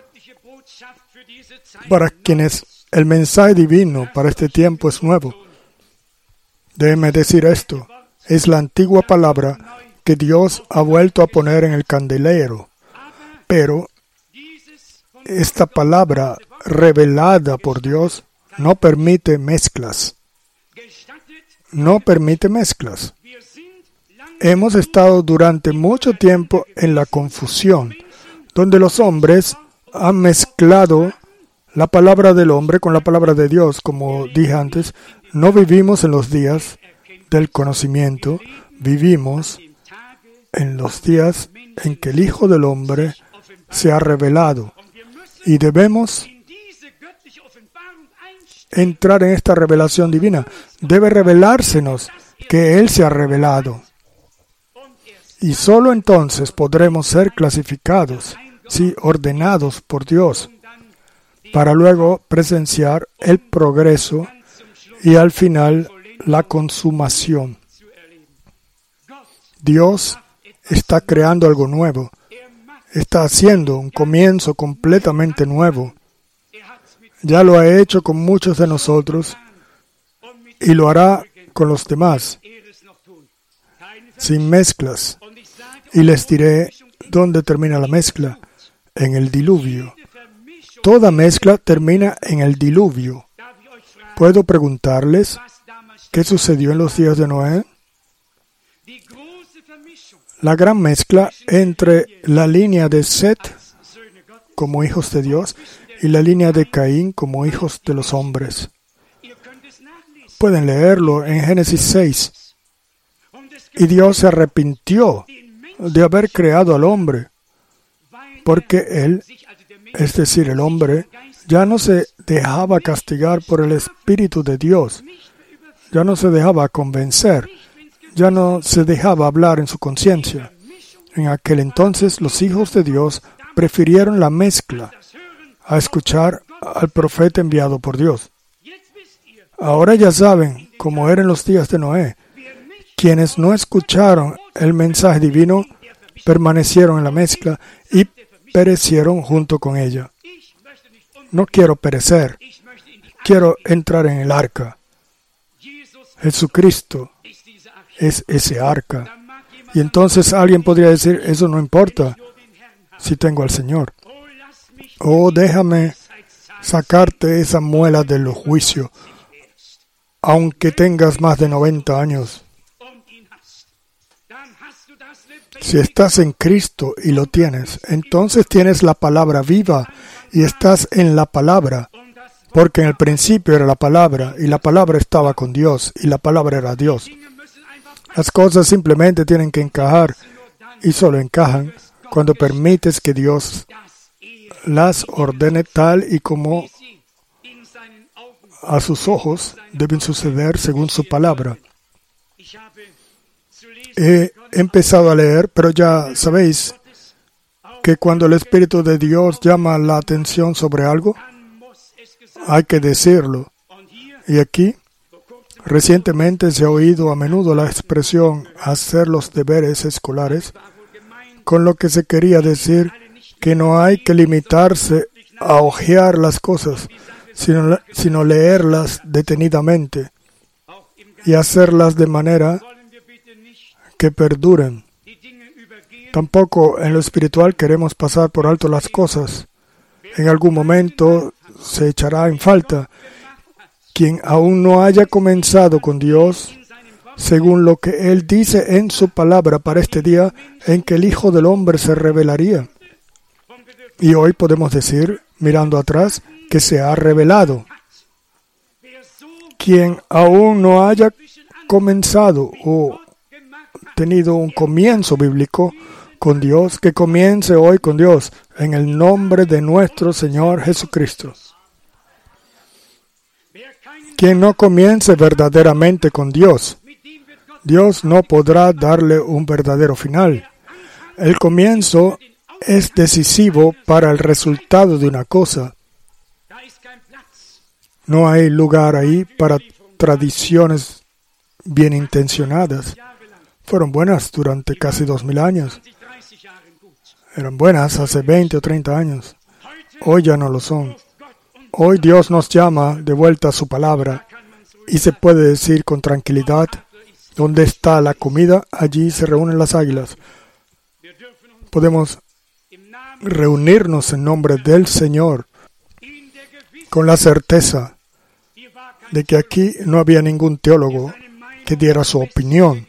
para quienes el mensaje divino para este tiempo es nuevo, déjenme decir esto, es la antigua palabra que Dios ha vuelto a poner en el candelero, pero esta palabra revelada por Dios no permite mezclas. No permite mezclas. Hemos estado durante mucho tiempo en la confusión, donde los hombres han mezclado la palabra del hombre con la palabra de Dios. Como dije antes, no vivimos en los días del conocimiento, vivimos en los días en que el Hijo del Hombre se ha revelado. Y debemos entrar en esta revelación divina. Debe revelársenos que Él se ha revelado. Y solo entonces podremos ser clasificados, sí, ordenados por Dios, para luego presenciar el progreso y al final la consumación. Dios está creando algo nuevo. Está haciendo un comienzo completamente nuevo. Ya lo ha hecho con muchos de nosotros y lo hará con los demás, sin mezclas. Y les diré dónde termina la mezcla, en el diluvio. Toda mezcla termina en el diluvio. ¿Puedo preguntarles qué sucedió en los días de Noé? La gran mezcla entre la línea de Set como hijos de Dios y la línea de Caín como hijos de los hombres. Pueden leerlo en Génesis 6. Y Dios se arrepintió de haber creado al hombre, porque él, es decir, el hombre, ya no se dejaba castigar por el Espíritu de Dios, ya no se dejaba convencer, ya no se dejaba hablar en su conciencia. En aquel entonces los hijos de Dios prefirieron la mezcla a escuchar al profeta enviado por Dios. Ahora ya saben cómo eran los días de Noé. Quienes no escucharon el mensaje divino permanecieron en la mezcla y perecieron junto con ella. No quiero perecer, quiero entrar en el arca. Jesucristo es ese arca. Y entonces alguien podría decir, eso no importa si tengo al Señor. Oh, déjame sacarte esa muela del juicio, aunque tengas más de 90 años. Si estás en Cristo y lo tienes, entonces tienes la palabra viva y estás en la palabra, porque en el principio era la palabra y la palabra estaba con Dios y la palabra era Dios. Las cosas simplemente tienen que encajar y solo encajan cuando permites que Dios las ordene tal y como a sus ojos deben suceder según su palabra. He empezado a leer, pero ya sabéis que cuando el Espíritu de Dios llama la atención sobre algo, hay que decirlo. Y aquí, recientemente se ha oído a menudo la expresión hacer los deberes escolares, con lo que se quería decir que no hay que limitarse a hojear las cosas, sino leerlas detenidamente y hacerlas de manera que perduren. Tampoco en lo espiritual queremos pasar por alto las cosas. En algún momento se echará en falta. Quien aún no haya comenzado con Dios, según lo que Él dice en su palabra para este día en que el Hijo del Hombre se revelaría. Y hoy podemos decir, mirando atrás, que se ha revelado. Quien aún no haya comenzado o tenido un comienzo bíblico con Dios, que comience hoy con Dios, en el nombre de nuestro Señor Jesucristo. Quien no comience verdaderamente con Dios, Dios no podrá darle un verdadero final. El comienzo es decisivo para el resultado de una cosa. No hay lugar ahí para tradiciones bien intencionadas. Fueron buenas durante casi 2000 años. Eran buenas hace 20 o 30 años. Hoy ya no lo son. Hoy Dios nos llama de vuelta a su palabra y se puede decir con tranquilidad, donde está la comida, allí se reúnen las águilas. Podemos reunirnos en nombre del Señor con la certeza de que aquí no había ningún teólogo que diera su opinión.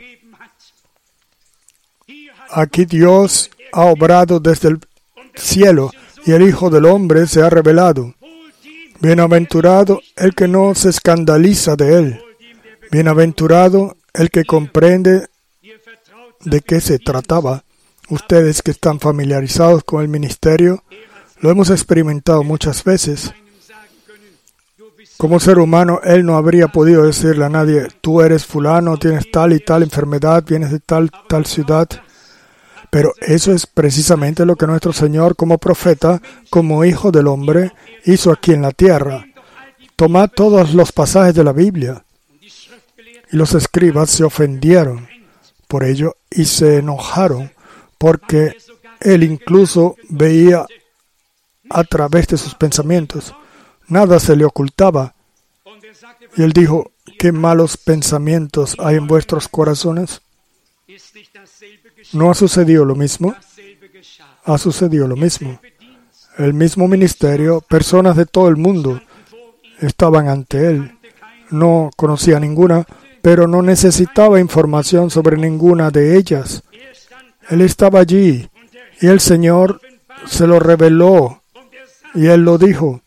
Aquí Dios ha obrado desde el cielo y el Hijo del Hombre se ha revelado. Bienaventurado el que no se escandaliza de él. Bienaventurado el que comprende de qué se trataba. Ustedes que están familiarizados con el ministerio, lo hemos experimentado muchas veces. Como ser humano, él no habría podido decirle a nadie, tú eres fulano, tienes tal y tal enfermedad, vienes de tal ciudad. Pero eso es precisamente lo que nuestro Señor, como profeta, como Hijo del Hombre, hizo aquí en la tierra. Tomad todos los pasajes de la Biblia. Y los escribas se ofendieron por ello y se enojaron, porque él incluso veía a través de sus pensamientos. Nada se le ocultaba. Y él dijo, ¿qué malos pensamientos hay en vuestros corazones? ¿No ha sucedido lo mismo? Ha sucedido lo mismo. El mismo ministerio, personas de todo el mundo estaban ante él. No conocía ninguna, pero no necesitaba información sobre ninguna de ellas. Él estaba allí y el Señor se lo reveló y él lo dijo.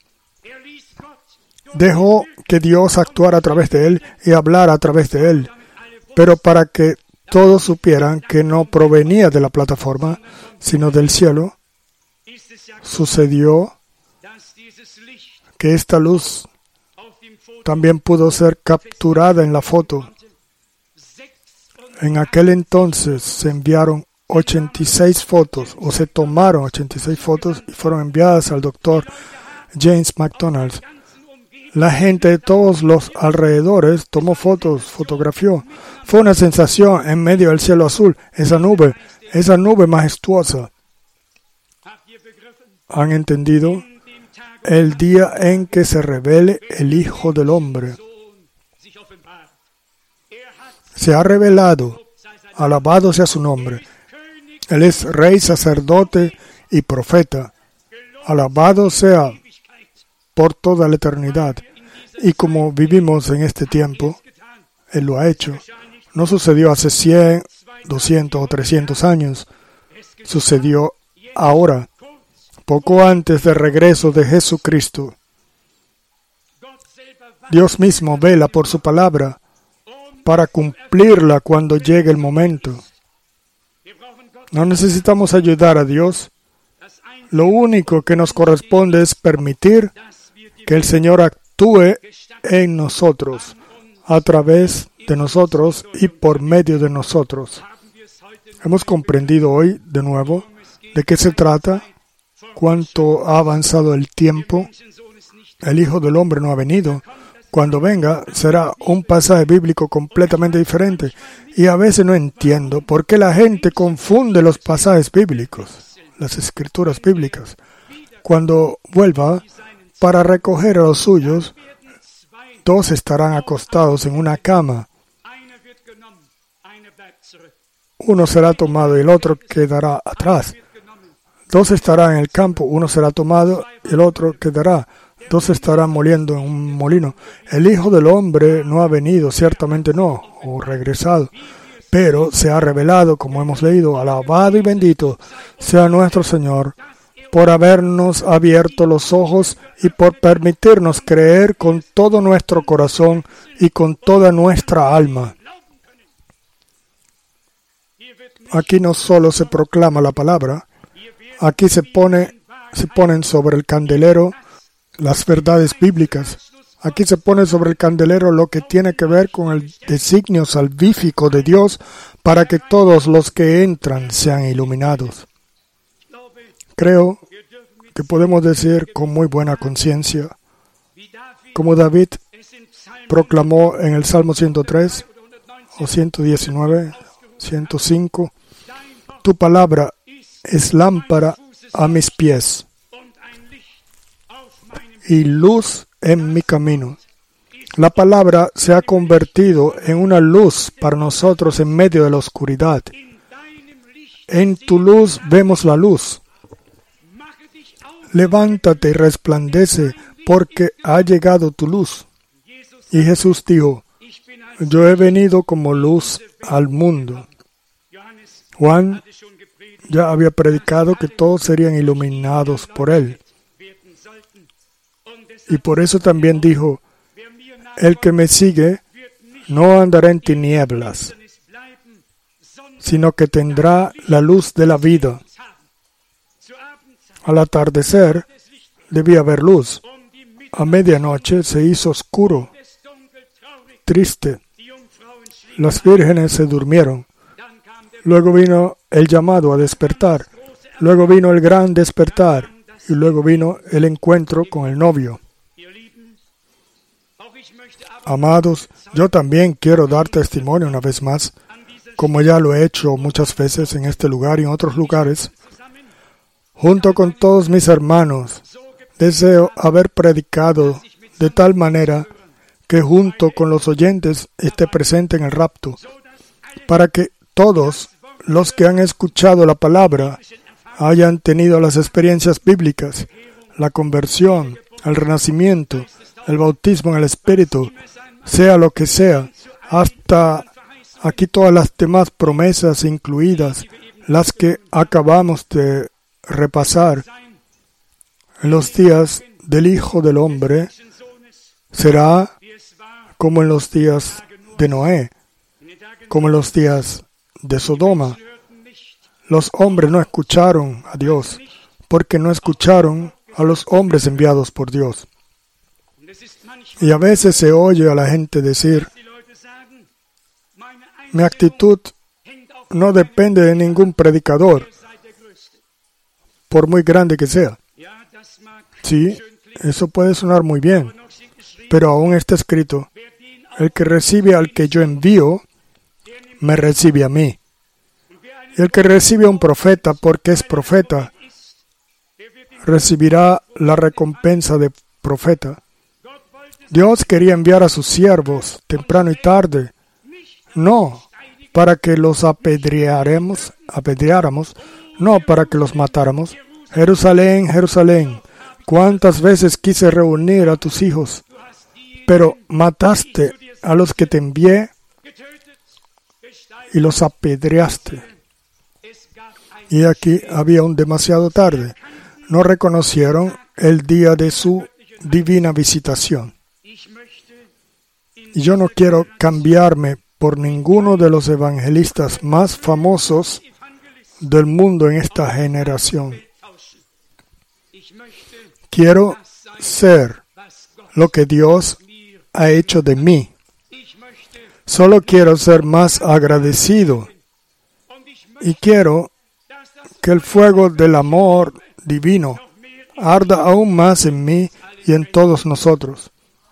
Dejó que Dios actuara a través de él y hablara a través de él, pero para que todos supieran que no provenía de la plataforma, sino del cielo, sucedió que esta luz también pudo ser capturada en la foto. En aquel entonces se enviaron 86 fotos, o se tomaron 86 fotos y fueron enviadas al doctor James McDonald. La gente de todos los alrededores tomó fotos, fotografió. Fue una sensación en medio del cielo azul, esa nube majestuosa. ¿Han entendido? El día en que se revele el Hijo del Hombre. Se ha revelado, alabado sea su nombre. Él es rey, sacerdote y profeta. Alabado sea por toda la eternidad. Y como vivimos en este tiempo, Él lo ha hecho. No sucedió hace 100, 200 o 300 años. Sucedió ahora, poco antes del regreso de Jesucristo. Dios mismo vela por su palabra para cumplirla cuando llegue el momento. No necesitamos ayudar a Dios. Lo único que nos corresponde es permitir que el Señor actúe en nosotros, a través de nosotros y por medio de nosotros. Hemos comprendido hoy, de nuevo, de qué se trata, cuánto ha avanzado el tiempo. El Hijo del Hombre no ha venido. Cuando venga, será un pasaje bíblico completamente diferente. Y a veces no entiendo por qué la gente confunde los pasajes bíblicos, las escrituras bíblicas. Cuando vuelva para recoger a los suyos, dos estarán acostados en una cama. Uno será tomado y el otro quedará atrás. Dos estarán en el campo, uno será tomado y el otro quedará. Dos estarán moliendo en un molino. El Hijo del Hombre no ha venido, ciertamente no, o regresado, pero se ha revelado, como hemos leído. Alabado y bendito sea nuestro Señor por habernos abierto los ojos y por permitirnos creer con todo nuestro corazón y con toda nuestra alma. Aquí no solo se proclama la palabra, aquí se ponen sobre el candelero las verdades bíblicas. Aquí se pone sobre el candelero lo que tiene que ver con el designio salvífico de Dios para que todos los que entran sean iluminados. Creo que podemos decir con muy buena conciencia, como David proclamó en el Salmo 103 o 119, 105, tu palabra es lámpara a mis pies y luz en mi camino. La palabra se ha convertido en una luz para nosotros en medio de la oscuridad. En tu luz vemos la luz. Levántate y resplandece, porque ha llegado tu luz. Y Jesús dijo, yo he venido como luz al mundo. Juan ya había predicado que todos serían iluminados por él. Y por eso también dijo, el que me sigue no andará en tinieblas, sino que tendrá la luz de la vida. Al atardecer debía haber luz. A medianoche se hizo oscuro, triste. Las vírgenes se durmieron. Luego vino el llamado a despertar. Luego vino el gran despertar. Y luego vino el encuentro con el novio. Amados, yo también quiero dar testimonio una vez más, como ya lo he hecho muchas veces en este lugar y en otros lugares. Junto con todos mis hermanos, deseo haber predicado de tal manera que junto con los oyentes esté presente en el rapto, para que todos los que han escuchado la palabra hayan tenido las experiencias bíblicas, la conversión, el renacimiento, el bautismo en el Espíritu, sea lo que sea, hasta aquí todas las demás promesas incluidas, las que acabamos de repasar. En los días del Hijo del Hombre será como en los días de Noé, como en los días de Sodoma. Los hombres no escucharon a Dios, porque no escucharon a los hombres enviados por Dios. Y a veces se oye a la gente decir, mi actitud no depende de ningún predicador, por muy grande que sea. Sí, eso puede sonar muy bien, pero aún está escrito, el que recibe al que yo envío, me recibe a mí. Y el que recibe a un profeta porque es profeta, recibirá la recompensa de profeta. Dios quería enviar a sus siervos temprano y tarde, no para que los apedreáramos, no para que los matáramos. Jerusalén, Jerusalén, cuántas veces quise reunir a tus hijos, pero mataste a los que te envié y los apedreaste. Y aquí había un demasiado tarde. No reconocieron el día de su divina visitación. Y yo no quiero cambiarme por ninguno de los evangelistas más famosos del mundo en esta generación. Quiero ser lo que Dios ha hecho de mí. Solo quiero ser más agradecido y quiero que el fuego del amor divino arda aún más en mí y en todos nosotros.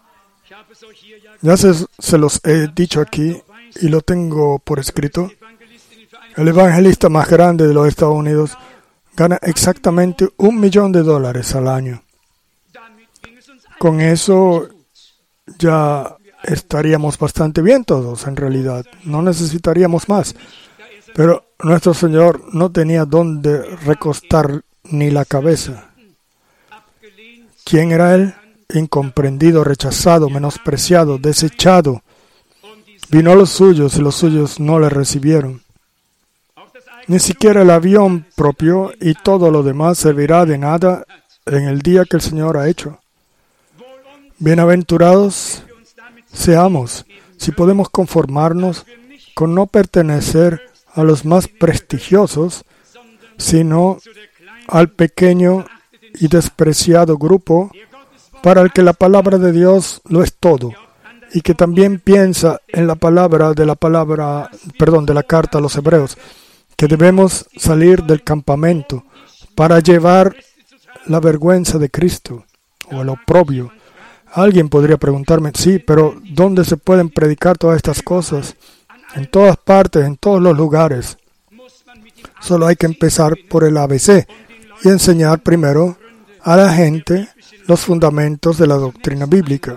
Ya se los he dicho aquí y lo tengo por escrito. El evangelista más grande de los Estados Unidos gana exactamente $1 millón al año. Con eso ya estaríamos bastante bien todos, en realidad. No necesitaríamos más. Pero nuestro Señor no tenía dónde recostar ni la cabeza. ¿Quién era Él? Incomprendido, rechazado, menospreciado, desechado. Vino a los suyos y los suyos no le recibieron. Ni siquiera el avión propio y todo lo demás servirá de nada en el día que el Señor ha hecho. Bienaventurados seamos si podemos conformarnos con no pertenecer a los más prestigiosos, sino al pequeño y despreciado grupo para el que la palabra de Dios lo es todo, y que también piensa en la palabra de la carta a los Hebreos, que debemos salir del campamento para llevar la vergüenza de Cristo o el oprobio. Alguien podría preguntarme, sí, pero ¿dónde se pueden predicar todas estas cosas? En todas partes, en todos los lugares. Solo hay que empezar por el ABC y enseñar primero a la gente los fundamentos de la doctrina bíblica,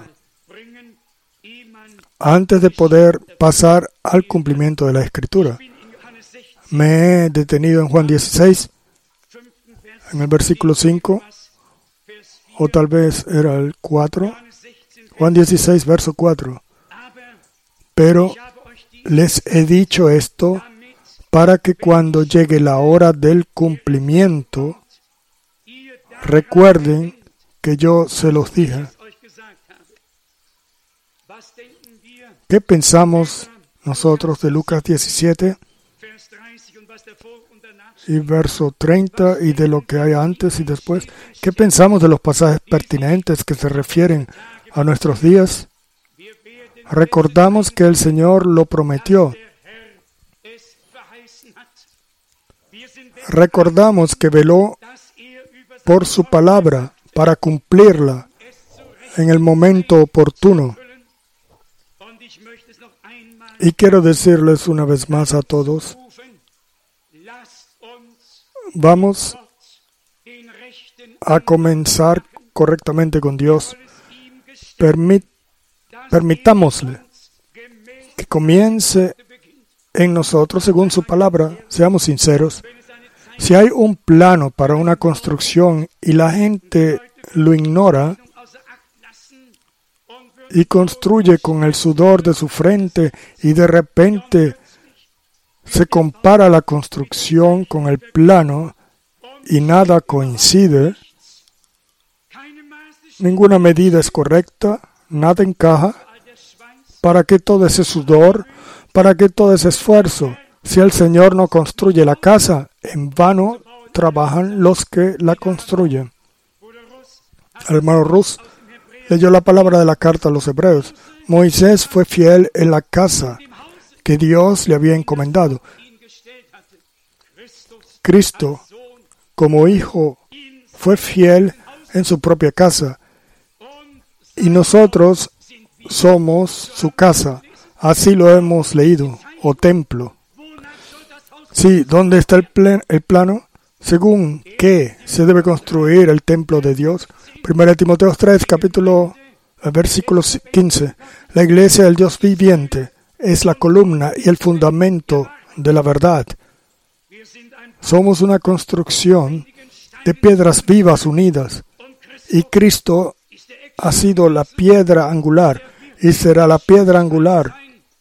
antes de poder pasar al cumplimiento de la Escritura. Me he detenido en Juan 16, en el versículo 5, o tal vez era el 4. Juan 16, verso 4. Pero les he dicho esto para que cuando llegue la hora del cumplimiento, recuerden que yo se los dije. ¿Qué pensamos nosotros de Lucas 17 y verso 30 y de lo que hay antes y después? ¿Qué pensamos de los pasajes pertinentes que se refieren a nuestros días? Recordamos que el Señor lo prometió. Recordamos que veló por su palabra para cumplirla en el momento oportuno. Y quiero decirles una vez más a todos, vamos a comenzar correctamente con Dios. Permitámosle que comience en nosotros según su palabra. Seamos sinceros. Si hay un plano para una construcción y la gente lo ignora y construye con el sudor de su frente y de repente se compara la construcción con el plano y nada coincide, ninguna medida es correcta, nada encaja. ¿Para qué todo ese sudor? ¿Para qué todo ese esfuerzo? Si el Señor no construye la casa, en vano trabajan los que la construyen. El hermano Rus leyó la palabra de la carta a los Hebreos. Moisés fue fiel en la casa que Dios le había encomendado. Cristo, como hijo, fue fiel en su propia casa. Y nosotros somos su casa. Así lo hemos leído, o templo. Sí, ¿dónde está el plano? ¿Según qué se debe construir el templo de Dios? 1 Timoteo 3, versículo 15. La iglesia del Dios viviente es la columna y el fundamento de la verdad. Somos una construcción de piedras vivas unidas. Y Cristo ha sido la piedra angular y será la piedra angular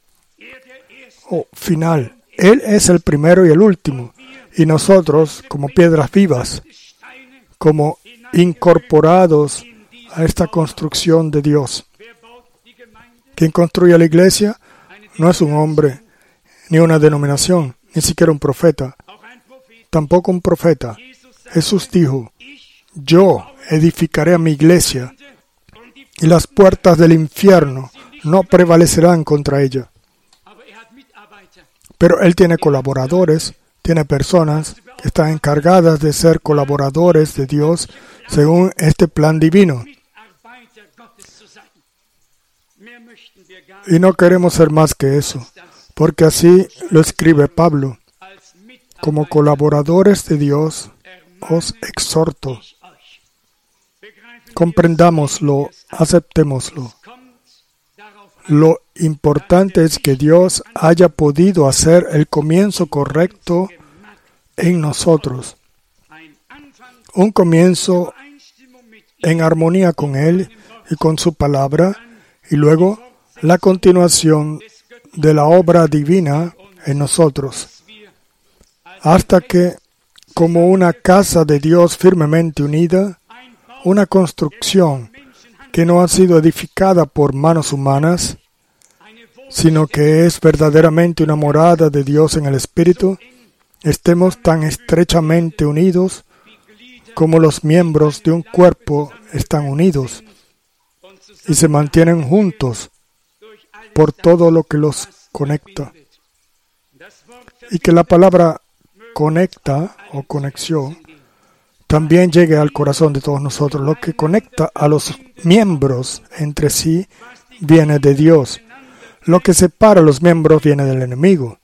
final. Él es el primero y el último. Y nosotros, como piedras vivas, como incorporados a esta construcción de Dios. Quien construye la iglesia no es un hombre, ni una denominación, ni siquiera un profeta. tampoco un profeta. Jesús dijo, yo edificaré a mi iglesia y las puertas del infierno no prevalecerán contra ella. Pero Él tiene colaboradores, tiene personas que están encargadas de ser colaboradores de Dios según este plan divino. Y no queremos ser más que eso, porque así lo escribe Pablo. Como colaboradores de Dios, os exhorto. Comprendámoslo, aceptémoslo. Lo importante es que Dios haya podido hacer el comienzo correcto en nosotros. Un comienzo en armonía con Él y con su palabra, y luego la continuación de la obra divina en nosotros, hasta que, como una casa de Dios firmemente unida, una construcción que no ha sido edificada por manos humanas, sino que es verdaderamente una morada de Dios en el Espíritu, estemos tan estrechamente unidos como los miembros de un cuerpo están unidos y se mantienen juntos por todo lo que los conecta. Y que la palabra conecta o conexión también llegue al corazón de todos nosotros. Lo que conecta a los miembros entre sí viene de Dios. Lo que separa a los miembros viene del enemigo.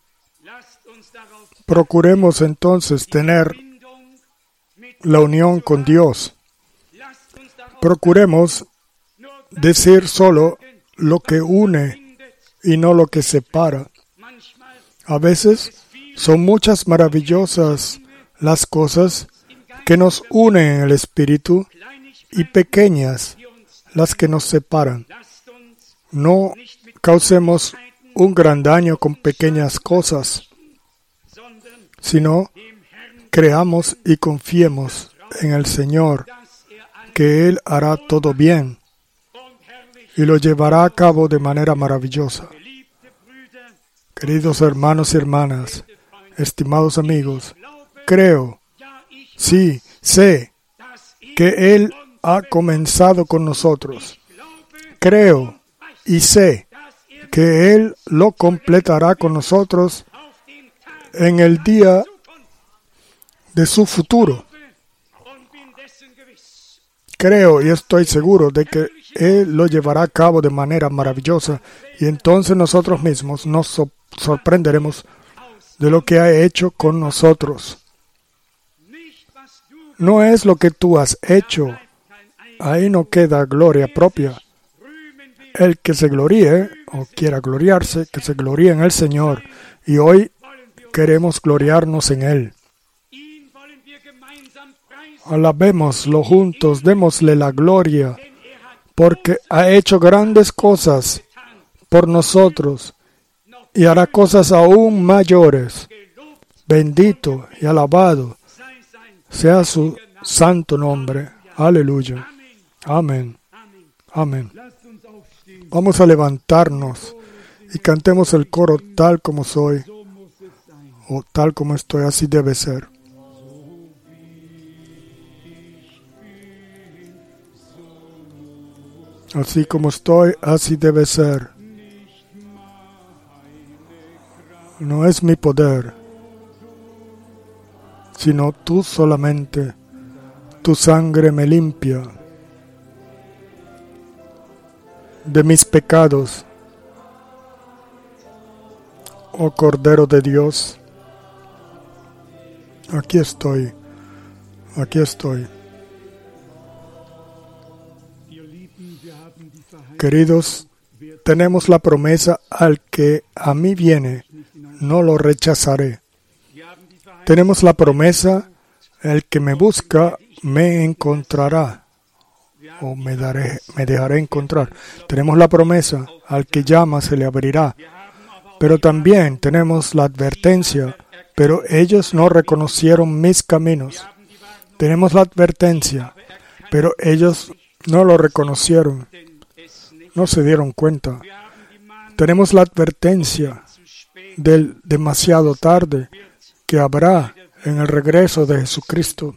Procuremos entonces tener la unión con Dios. Procuremos decir solo lo que une y no lo que separa. A veces son muchas maravillosas las cosas que nos unen en el Espíritu y pequeñas las que nos separan. No causemos un gran daño con pequeñas cosas, sino creamos y confiemos en el Señor, que Él hará todo bien y lo llevará a cabo de manera maravillosa. Queridos hermanos y hermanas, estimados amigos, creo, sí, sé que Él ha comenzado con nosotros. Creo y sé que Él lo completará con nosotros en el día de su futuro. Creo y estoy seguro de que Él lo llevará a cabo de manera maravillosa y entonces nosotros mismos nos sorprenderemos de lo que ha hecho con nosotros. No es lo que tú has hecho. Ahí no queda gloria propia. El que se gloríe o quiera gloriarse, que se gloríe en el Señor. Y hoy queremos gloriarnos en Él. Alabémoslo juntos, démosle la gloria, porque ha hecho grandes cosas por nosotros y hará cosas aún mayores. Bendito y alabado sea su santo nombre. Aleluya. Amén. Amén. Vamos a levantarnos y cantemos el coro tal como soy o tal como estoy, así debe ser. Así como estoy, así debe ser. No es mi poder, sino tú solamente. Tu sangre me limpia de mis pecados. Oh Cordero de Dios, aquí estoy, aquí estoy. Queridos, tenemos la promesa: al que a mí viene, no lo rechazaré. Tenemos la promesa: el que me busca, me encontrará, o me dejaré encontrar. Tenemos la promesa: al que llama, se le abrirá. Pero también tenemos la advertencia: pero ellos no reconocieron mis caminos. Tenemos la advertencia: pero ellos no lo reconocieron. No se dieron cuenta. Tenemos la advertencia del demasiado tarde, que habrá en el regreso de Jesucristo.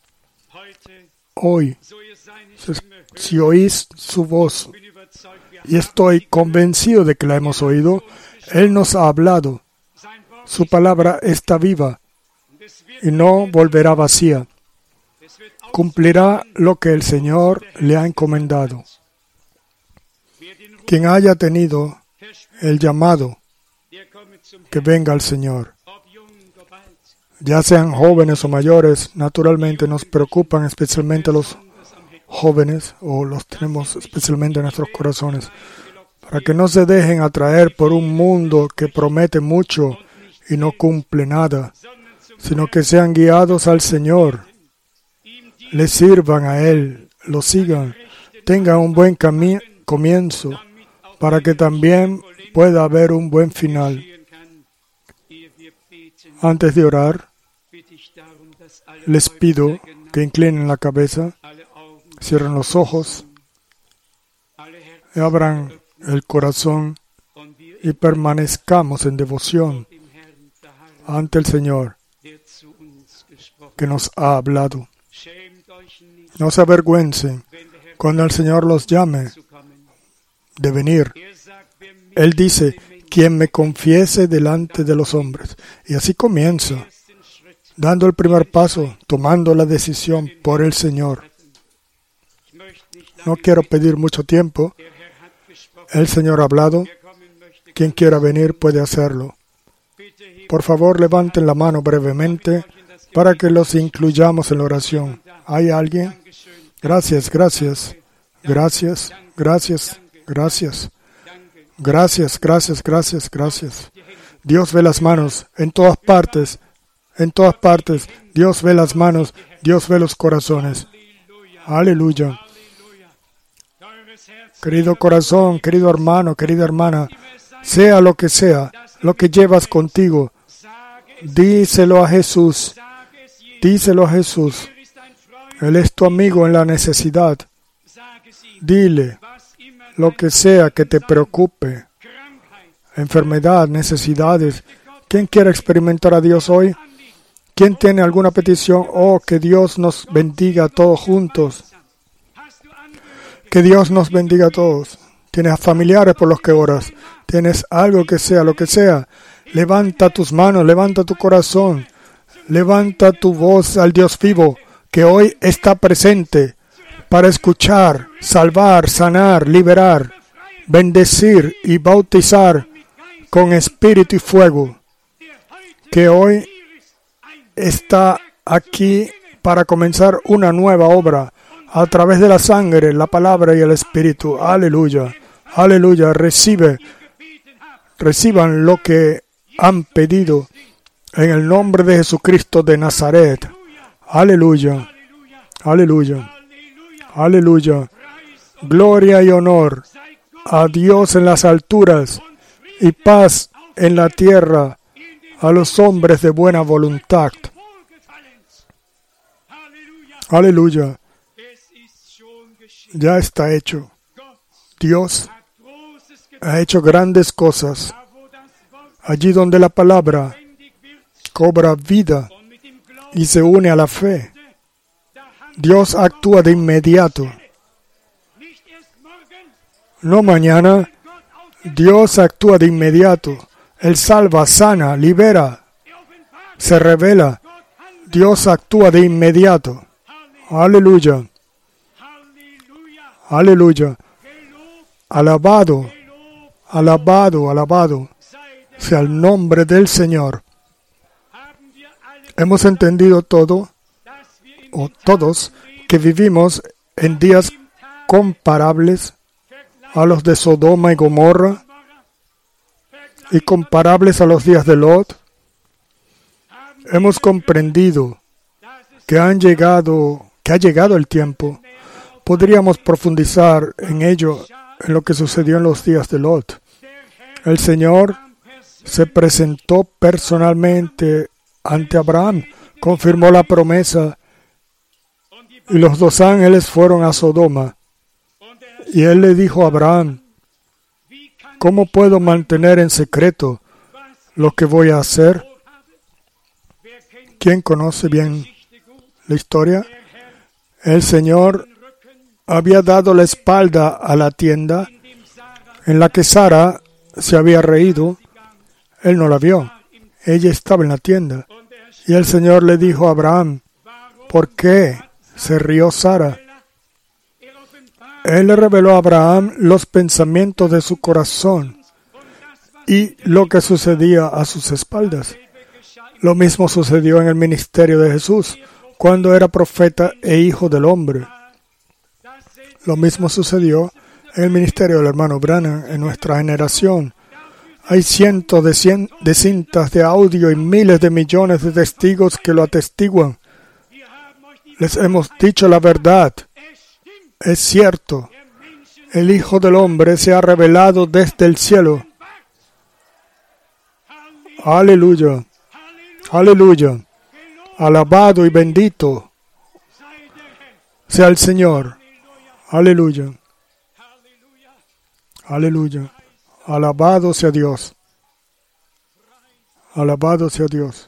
Hoy, si oís su voz, y estoy convencido de que la hemos oído, Él nos ha hablado. Su palabra está viva y no volverá vacía. Cumplirá lo que el Señor le ha encomendado. Quien haya tenido el llamado, que venga al Señor. Ya sean jóvenes o mayores, naturalmente nos preocupan especialmente los jóvenes, o los tenemos especialmente en nuestros corazones, para que no se dejen atraer por un mundo que promete mucho y no cumple nada, sino que sean guiados al Señor, le sirvan a Él, lo sigan, tengan un buen comienzo, para que también pueda haber un buen final. Antes de orar, les pido que inclinen la cabeza, cierren los ojos, y abran el corazón y permanezcamos en devoción ante el Señor que nos ha hablado. No se avergüencen cuando el Señor los llame de venir. Él dice, quien me confiese delante de los hombres. Y así comienza, dando el primer paso, tomando la decisión por el Señor. No quiero pedir mucho tiempo. El Señor ha hablado. Quien quiera venir puede hacerlo. Por favor, levanten la mano brevemente para que los incluyamos en la oración. ¿Hay alguien? Gracias, gracias, gracias, gracias, gracias. Gracias, gracias, gracias, gracias. Dios ve las manos en todas partes. En todas partes. Dios ve las manos. Dios ve los corazones. Aleluya. Querido corazón, querido hermano, querida hermana, sea lo que llevas contigo, díselo a Jesús. Díselo a Jesús. Él es tu amigo en la necesidad. Dile lo que sea que te preocupe. Enfermedad, necesidades. ¿Quién quiere experimentar a Dios hoy? ¿Quién tiene alguna petición? Oh, que Dios nos bendiga a todos juntos. Que Dios nos bendiga a todos. Tienes familiares por los que oras. Tienes algo que sea, lo que sea. Levanta tus manos, levanta tu corazón. Levanta tu voz al Dios vivo, que hoy está presente para escuchar, salvar, sanar, liberar, bendecir y bautizar con espíritu y fuego, que hoy está aquí para comenzar una nueva obra a través de la sangre, la palabra y el espíritu. Aleluya, aleluya. Reciban lo que han pedido en el nombre de Jesucristo de Nazaret. Aleluya, aleluya, aleluya. Gloria y honor a Dios en las alturas y paz en la tierra a los hombres de buena voluntad. Aleluya. Ya está hecho. Dios ha hecho grandes cosas. Allí donde la palabra cobra vida y se une a la fe, Dios actúa de inmediato. No mañana, Dios actúa de inmediato. Él salva, sana, libera, se revela. Dios actúa de inmediato. Aleluya. Aleluya. Alabado, alabado, alabado sea el nombre del Señor. Hemos entendido todo, o todos, que vivimos en días comparables a los de Sodoma y Gomorra y comparables a los días de Lot. Hemos comprendido que ha llegado el tiempo. Podríamos profundizar en ello, en lo que sucedió en los días de Lot. El Señor se presentó personalmente ante Abraham, confirmó la promesa, y los 2 ángeles fueron a Sodoma. Y él le dijo a Abraham, ¿cómo puedo mantener en secreto lo que voy a hacer? ¿Quién conoce bien la historia? El Señor había dado la espalda a la tienda en la que Sara se había reído. Él no la vio. Ella estaba en la tienda. Y el Señor le dijo a Abraham, ¿por qué se rió Sara? Él le reveló a Abraham los pensamientos de su corazón y lo que sucedía a sus espaldas. Lo mismo sucedió en el ministerio de Jesús, cuando era profeta e hijo del hombre. Lo mismo sucedió en el ministerio del hermano Branham en nuestra generación. Hay cientos de cintas de audio y miles de millones de testigos que lo atestiguan. Les hemos dicho la verdad. Es cierto. El Hijo del Hombre se ha revelado desde el cielo. Aleluya. Aleluya. Alabado y bendito sea el Señor. Aleluya. Aleluya. Alabado sea Dios. Alabado sea Dios.